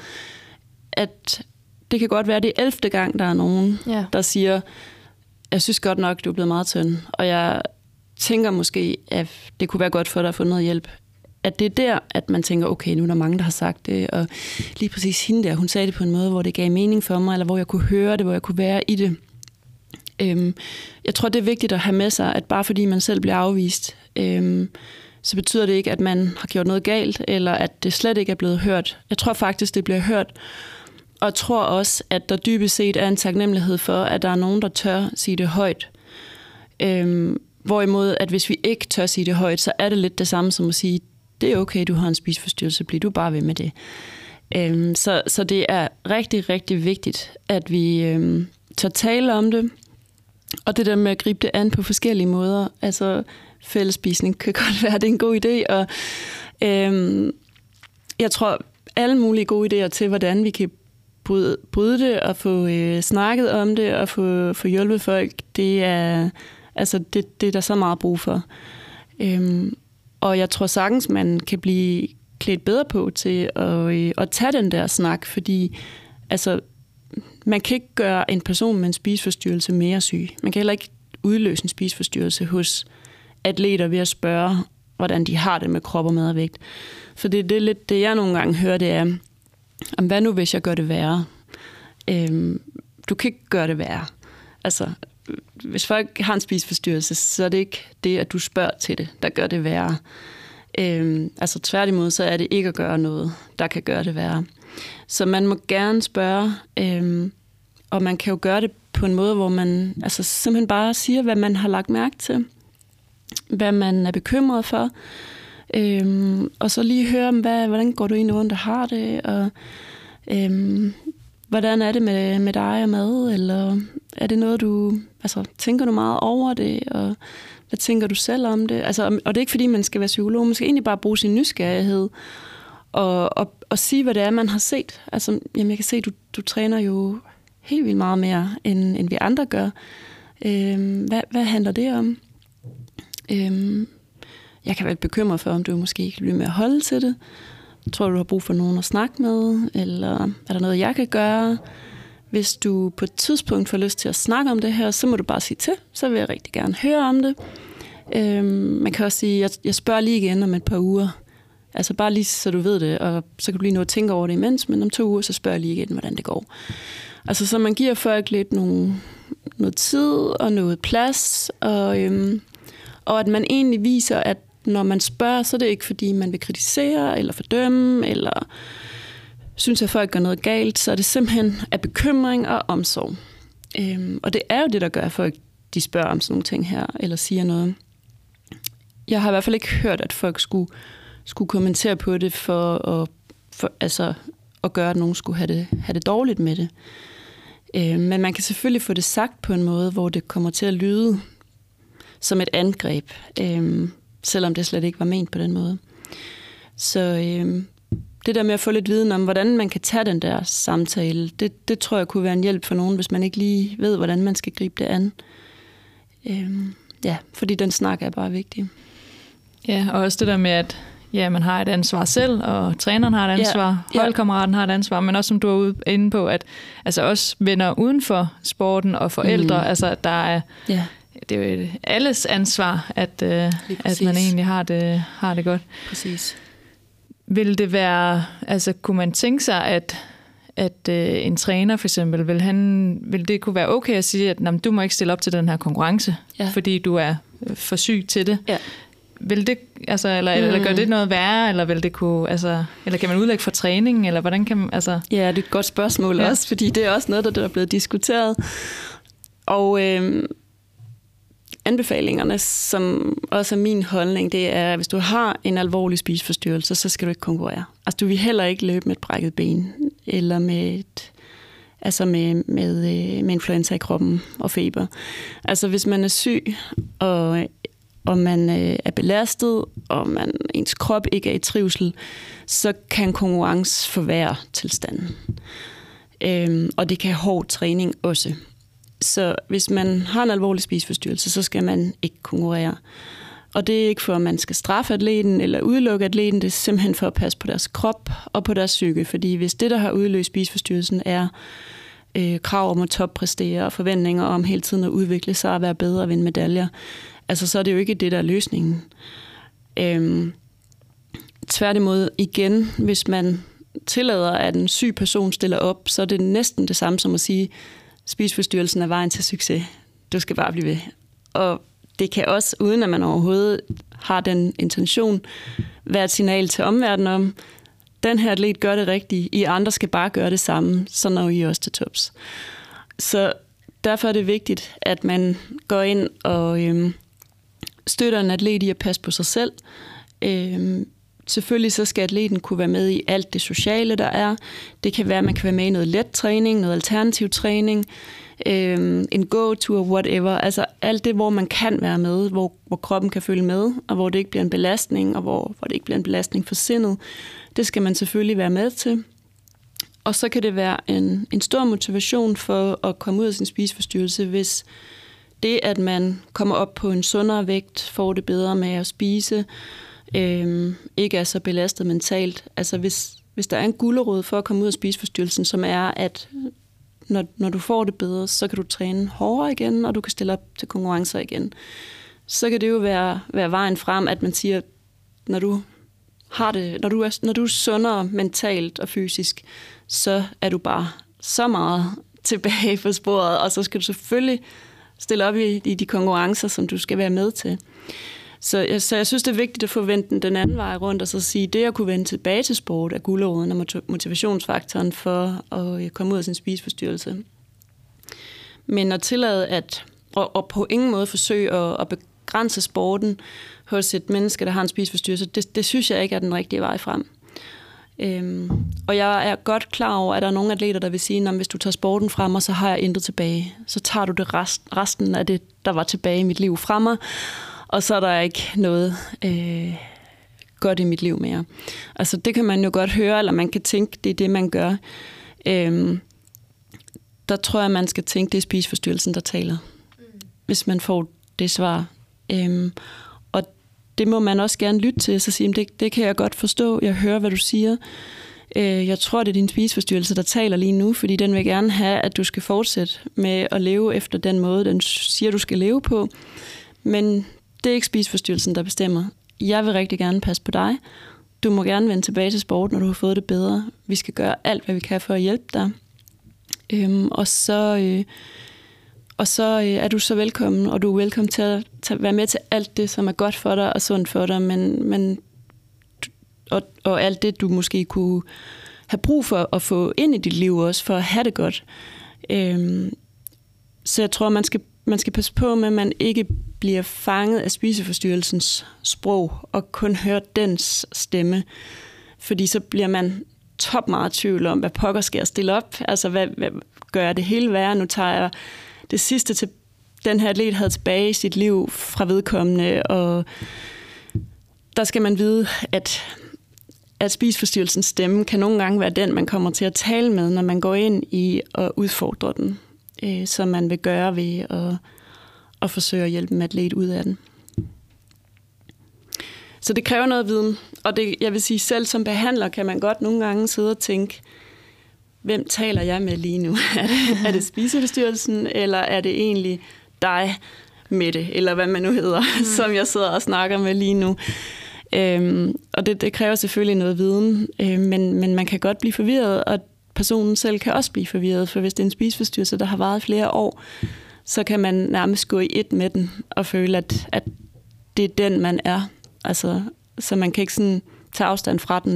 at det kan godt være det 11. gang, der er nogen, der siger, jeg synes godt nok, du er blevet meget tynd, og jeg tænker måske, at det kunne være godt for dig at få noget hjælp. At det er der, at man tænker, okay, nu er der mange, der har sagt det, og lige præcis hende der, hun sagde det på en måde, hvor det gav mening for mig, eller hvor jeg kunne høre det, hvor jeg kunne være i det. Jeg tror, det er vigtigt at have med sig, at bare fordi man selv bliver afvist, så betyder det ikke, at man har gjort noget galt, eller at det slet ikke er blevet hørt. Jeg tror faktisk, det bliver hørt, og jeg tror også, at der dybest set er en taknemmelighed for, at der er nogen, der tør sige det højt. Hvorimod, at hvis vi ikke tør sige det højt, så er det lidt det samme som at sige, det er okay, du har en spiseforstyrrelse, bliv du bare ved med det. Så det er rigtig, rigtig vigtigt, at vi tør tale om det, og det der med at gribe det an på forskellige måder. Altså fællesspisning kan godt være, det er en god idé, og jeg tror, alle mulige gode idéer til, hvordan vi kan bryde det, og få snakket om det, og få hjulpet folk, det er der så meget brug for. Og jeg tror sagtens, man kan blive klædt bedre på til at tage den der snak, fordi altså, man kan ikke gøre en person med en spiseforstyrrelse mere syg. Man kan heller ikke udløse en spiseforstyrrelse hos atleter ved at spørge, hvordan de har det med krop og mad og vægt. For det er lidt det, jeg nogle gange hører, det er, hvad nu hvis jeg gør det værre? Du kan ikke gøre det værre. Altså, hvis folk har en spiseforstyrrelse, så er det ikke det, at du spørger til det, der gør det værre. Altså tværtimod, så er det ikke at gøre noget, der kan gøre det værre. Så man må gerne spørge, og man kan jo gøre det på en måde, hvor man altså simpelthen bare siger, hvad man har lagt mærke til, hvad man er bekymret for, og så lige høre, hvordan går du egentlig rundt og har det, og hvordan er det med dig og mad, eller er det noget, tænker du meget over det, og hvad tænker du selv om det? Altså, og det er ikke, fordi man skal være psykolog, man skal egentlig bare bruge sin nysgerrighed, og sige, hvad det er, man har set. Altså, jamen, jeg kan se, du træner jo helt vildt meget mere, end vi andre gør. Hvad handler det om? Jeg kan være bekymret for, om du måske ikke bliver med at holde til det. Tror du har brug for nogen at snakke med? Eller er der noget, jeg kan gøre? Hvis du på et tidspunkt får lyst til at snakke om det her, så må du bare sige til. Så vil jeg rigtig gerne høre om det. Man kan også sige, jeg spørger lige igen om et par uger. Altså bare lige så du ved det, og så kan du lige nå at tænke over det imens, men om 2 uger, så spørger jeg lige igen, hvordan det går. Altså så man giver folk lidt noget tid og noget plads, og at man egentlig viser, at når man spørger, så er det ikke fordi, man vil kritisere eller fordømme, eller synes, at folk gør noget galt, så er det simpelthen af bekymring og omsorg. Og det er jo det, der gør, at folk de spørger om sådan nogle ting her, eller siger noget. Jeg har i hvert fald ikke hørt, at folk skulle kommentere på det for at gøre, at nogen skulle have det dårligt med det. Men man kan selvfølgelig få det sagt på en måde, hvor det kommer til at lyde som et angreb, selvom det slet ikke var ment på den måde. Så det der med at få lidt viden om, hvordan man kan tage den der samtale, det tror jeg kunne være en hjælp for nogen, hvis man ikke lige ved, hvordan man skal gribe det an. Fordi den snak er bare vigtig. Ja, og også det der med, at man har et ansvar selv, og træneren har et ansvar, holdkammeraten har et ansvar, men også som du er inde på, at altså også venner uden for sporten og forældre, altså der er, det er jo alles ansvar, at man egentlig har det godt. Præcis. Vil det være, altså kunne man tænke sig, at en træner for eksempel, vil det kunne være okay at sige, at du må ikke stille op til den her konkurrence, fordi du er for syg til det? Ja. Vil det, altså, eller gør det noget værre, eller vil det kunne, altså, eller kan man udlægge for træning, eller hvordan kan man, altså? Ja, det er et godt spørgsmål også, fordi det er også noget, der er blevet diskuteret. Og anbefalingerne, som også er min holdning, det er, at hvis du har en alvorlig spiseforstyrrelse, så skal du ikke konkurrere. Altså, du vil heller ikke løbe med et brækket ben, eller med influenza i kroppen og feber. Altså, hvis man er syg, og man er belastet, og ens krop ikke er i trivsel, så kan konkurrence forværre tilstanden. Og det kan hård træning også. Så hvis man har en alvorlig spiseforstyrrelse, så skal man ikke konkurrere. Og det er ikke for, at man skal straffe atleten eller udelukke atleten, det er simpelthen for at passe på deres krop og på deres psyke. Fordi hvis det, der har udløst spiseforstyrrelsen, er krav om at toppræstere og forventninger om hele tiden at udvikle sig og være bedre og vinde medaljer, altså så er det jo ikke det, der er løsningen. Tværtimod igen, hvis man tillader, at en syg person stiller op, så er det næsten det samme som at sige, spiseforstyrrelsen er vejen til succes. Du skal bare blive ved. Og det kan også, uden at man overhovedet har den intention, være et signal til omverdenen om, den her atlet gør det rigtigt, I andre skal bare gøre det samme, så når I også til tops. Så derfor er det vigtigt, at man går ind og støtter en atlet i at passe på sig selv. Selvfølgelig så skal atleten kunne være med i alt det sociale, der er. Det kan være, at man kan være med i noget let træning, noget alternativ træning, en gåtur, whatever. Altså alt det, hvor man kan være med, hvor kroppen kan følge med, og hvor det ikke bliver en belastning, og hvor det ikke bliver en belastning for sindet. Det skal man selvfølgelig være med til. Og så kan det være en stor motivation for at komme ud af sin spiseforstyrrelse, hvis det, at man kommer op på en sundere vægt, får det bedre med at spise, ikke er så belastet mentalt. Altså hvis der er en gulerod for at komme ud af spiseforstyrrelsen, som er, at når du får det bedre, så kan du træne hårdere igen, og du kan stille op til konkurrencer igen. Så kan det jo være vejen frem, at man siger, når du er sundere mentalt og fysisk, så er du bare så meget tilbage på sporet, og så skal du selvfølgelig stille op i de konkurrencer, som du skal være med til. Så jeg synes, det er vigtigt at få vendt den anden vej rundt, og så sige, det at kunne vende tilbage til sport er guleroden og motivationsfaktoren for at komme ud af sin spiseforstyrrelse. Men at tillade og på ingen måde forsøge at begrænse sporten hos et menneske, der har en spiseforstyrrelse, det synes jeg ikke er den rigtige vej frem. Og jeg er godt klar over, at der er nogle atleter, der vil sige, at hvis du tager sporten fra mig, så har jeg intet tilbage. Så tager du det resten af det, der var tilbage i mit liv fra mig, og så er der ikke noget godt i mit liv mere. Altså det kan man jo godt høre, eller man kan tænke, det er det, man gør. Der tror jeg, man skal tænke, det er spiseforstyrrelsen, der taler. Hvis man får det svar. Og det må man også gerne lytte til, så sige, det kan jeg godt forstå, jeg hører, hvad du siger. Jeg tror, det er din spiseforstyrrelse, der taler lige nu, fordi den vil gerne have, at du skal fortsætte med at leve efter den måde, den siger, du skal leve på. Men det er ikke spiseforstyrrelsen, der bestemmer. Jeg vil rigtig gerne passe på dig, du må gerne vende tilbage til sport, når du har fået det bedre. Vi skal gøre alt, hvad vi kan for at hjælpe dig. Og så er du så velkommen, og du er velkommen til at være med til alt det, som er godt for dig og sundt for dig, og alt det, du måske kunne have brug for at få ind i dit liv også, for at have det godt. Så jeg tror, man skal passe på med, at man ikke bliver fanget af spiseforstyrrelsens sprog, og kun hører dens stemme. Fordi så bliver man meget i tvivl om, hvad pokker skal jeg stille op? Altså, hvad gør jeg det hele værre? Nu tager jeg det sidste til den her atlet havde tilbage i sit liv fra vedkommende, og der skal man vide, at spiseforstyrrelsens stemme kan nogle gange være den, man kommer til at tale med, når man går ind i at udfordre den, som man vil gøre ved at forsøge at hjælpe en atlet ud af den. Så det kræver noget viden, og jeg vil sige, selv som behandler kan man godt nogle gange sidde og tænke, hvem taler jeg med lige nu? Er det spiseforstyrrelsen, eller er det egentlig dig, Mette, eller hvad man nu hedder, som jeg sidder og snakker med lige nu? Og det kræver selvfølgelig noget viden, men man kan godt blive forvirret, og personen selv kan også blive forvirret, for hvis det er en spiseforstyrrelse, der har varet flere år, så kan man nærmest gå i et med den og føle, at det er den, man er. Altså, så man kan ikke sådan tage afstand fra den,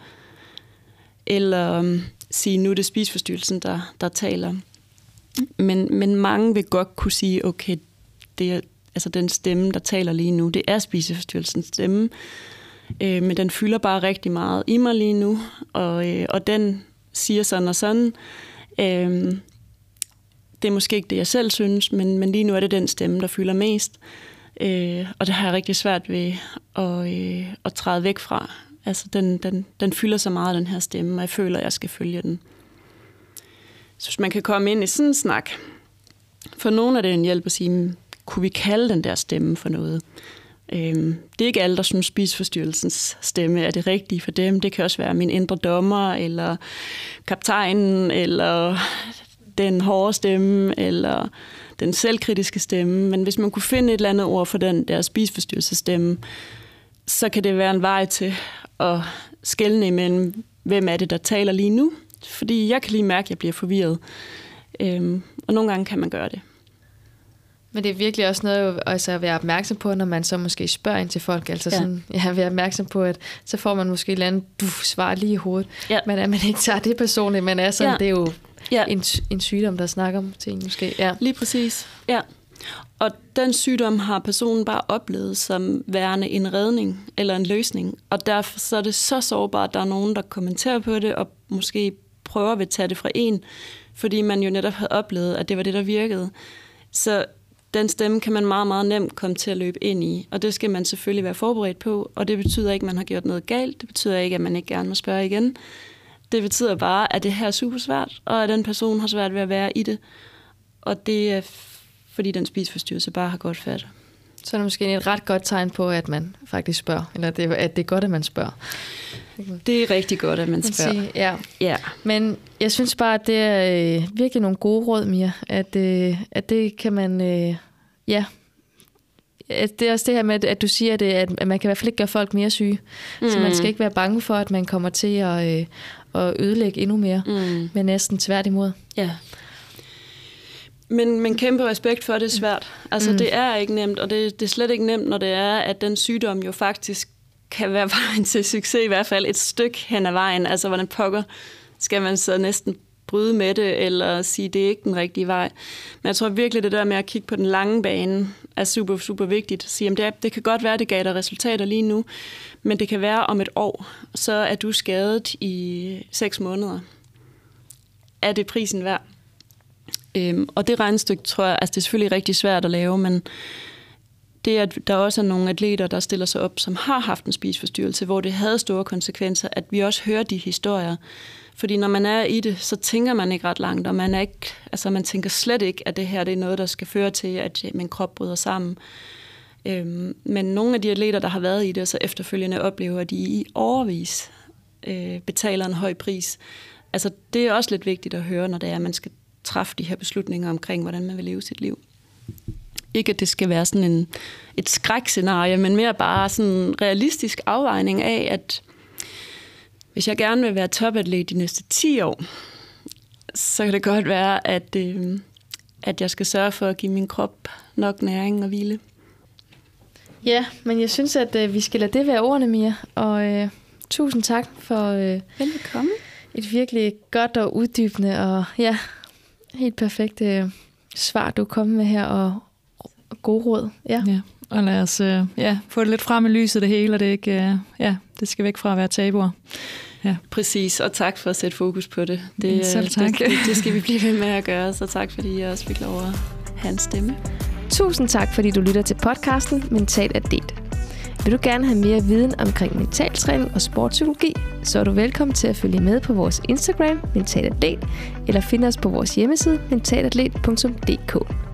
eller sige, nu er det spiseforstyrrelsen, der taler. Men mange vil godt kunne sige, okay, det er altså den stemme, der taler lige nu, det er spiseforstyrrelsens stemme, men den fylder bare rigtig meget i mig lige nu, og den siger sådan og sådan. Det er måske ikke det, jeg selv synes, men lige nu er det den stemme, der fylder mest. Og det har jeg rigtig svært ved at træde væk fra. Altså, den fylder så meget, den her stemme, og jeg føler, at jeg skal følge den. Så hvis man kan komme ind i sådan en snak, for nogen er det en hjælp at sige, kunne vi kalde den der stemme for noget? Det er ikke alle, der synes, spiseforstyrrelsens stemme er det rigtige for dem. Det kan også være min indre dommer, eller kaptajnen, eller den hårde stemme, eller den selvkritiske stemme. Men hvis man kunne finde et eller andet ord for den der spiseforstyrrelsesstemme, så kan det være en vej til at skelne imellem, hvem er det, der taler lige nu. Fordi jeg kan lige mærke, at jeg bliver forvirret. Og nogle gange kan man gøre det. Men det er virkelig også noget at være opmærksom på, når man så måske spørger ind til folk. Altså sådan, være opmærksom på, at så får man måske et eller andet svar lige i hovedet. Ja. Men at man ikke tager det personligt, men er sådan, det er jo en sygdom, der snakker om ting måske. Ja. Lige præcis, ja. Og den sygdom har personen bare oplevet som værende en redning eller en løsning. Og derfor så er det så sårbart, at der er nogen, der kommenterer på det, og måske prøver at tage det fra en, fordi man jo netop havde oplevet, at det var det, der virkede. Så den stemme kan man meget, meget nemt komme til at løbe ind i, og det skal man selvfølgelig være forberedt på, og det betyder ikke, at man har gjort noget galt, det betyder ikke, at man ikke gerne må spørge igen. Det betyder bare, at det her er super svært, og at den person har svært ved at være i det, og det er fordi den spiseforstyrrelse bare har godt fat. Så er det måske et ret godt tegn på, at man faktisk spørger, eller at det er godt, at man spørger. Det er rigtig godt, at man spørger. Ja. Men jeg synes bare, at det er virkelig nogle gode råd, Mia. At det kan man... Det er også det her med, at du siger, at man kan i hvert fald ikke gøre folk mere syge. Så man skal ikke være bange for, at man kommer til at ødelægge endnu mere. Men næsten tværtimod. Ja. Men kæmpe respekt for, at det er svært. Altså, det er ikke nemt, og det er slet ikke nemt, når det er, at den sygdom jo faktisk kan være vejen til succes, i hvert fald et stykke hen ad vejen. Altså, hvordan pokker skal man så næsten bryde med det, eller sige, det er ikke den rigtige vej. Men jeg tror virkelig, det der med at kigge på den lange bane er super, super vigtigt. At sige, det kan godt være, det gav dig resultater lige nu, men det kan være om et år, så er du skadet i 6 måneder. Er det prisen værd? Og det regnestykke, tror jeg, altså det er selvfølgelig rigtig svært at lave, men det at der også er nogle atleter, der stiller sig op, som har haft en spiseforstyrrelse, hvor det havde store konsekvenser, at vi også hører de historier. Fordi når man er i det, så tænker man ikke ret langt, og man tænker slet ikke, at det her det er noget, der skal føre til, at min krop bryder sammen. Men nogle af de atleter, der har været i det, så efterfølgende oplever, at de i årevis betaler en høj pris. Altså det er også lidt vigtigt at høre, når det er, at man skal træffe de her beslutninger omkring, hvordan man vil leve sit liv. Ikke at det skal være sådan et skrækscenarie, men mere bare sådan en realistisk afvejning af, at Hvis jeg gerne vil være topatlet de næste 10 år, så kan det godt være, at jeg skal sørge for at give min krop nok næring og hvile. Ja, men jeg synes, at vi skal lade det være ordene, Mia. Og tusind tak for Velbekomme. Et virkelig godt og uddybende og helt perfekt svar, du kom med her, og gode råd. Ja. Og lad os få det lidt frem i lyset det hele, og det ikke, det skal væk fra at være tabuer. Ja. Præcis, og tak for at sætte fokus på det. Selv tak. Det skal vi blive ved med at gøre, så tak fordi jeg også fik lov at have en stemme. Tusind tak, fordi du lytter til podcasten Mental Atlet. Vil du gerne have mere viden omkring mentaltræning og sportspsykologi, så er du velkommen til at følge med på vores Instagram, Mental Atlet, eller finde os på vores hjemmeside, mentalatlet.dk.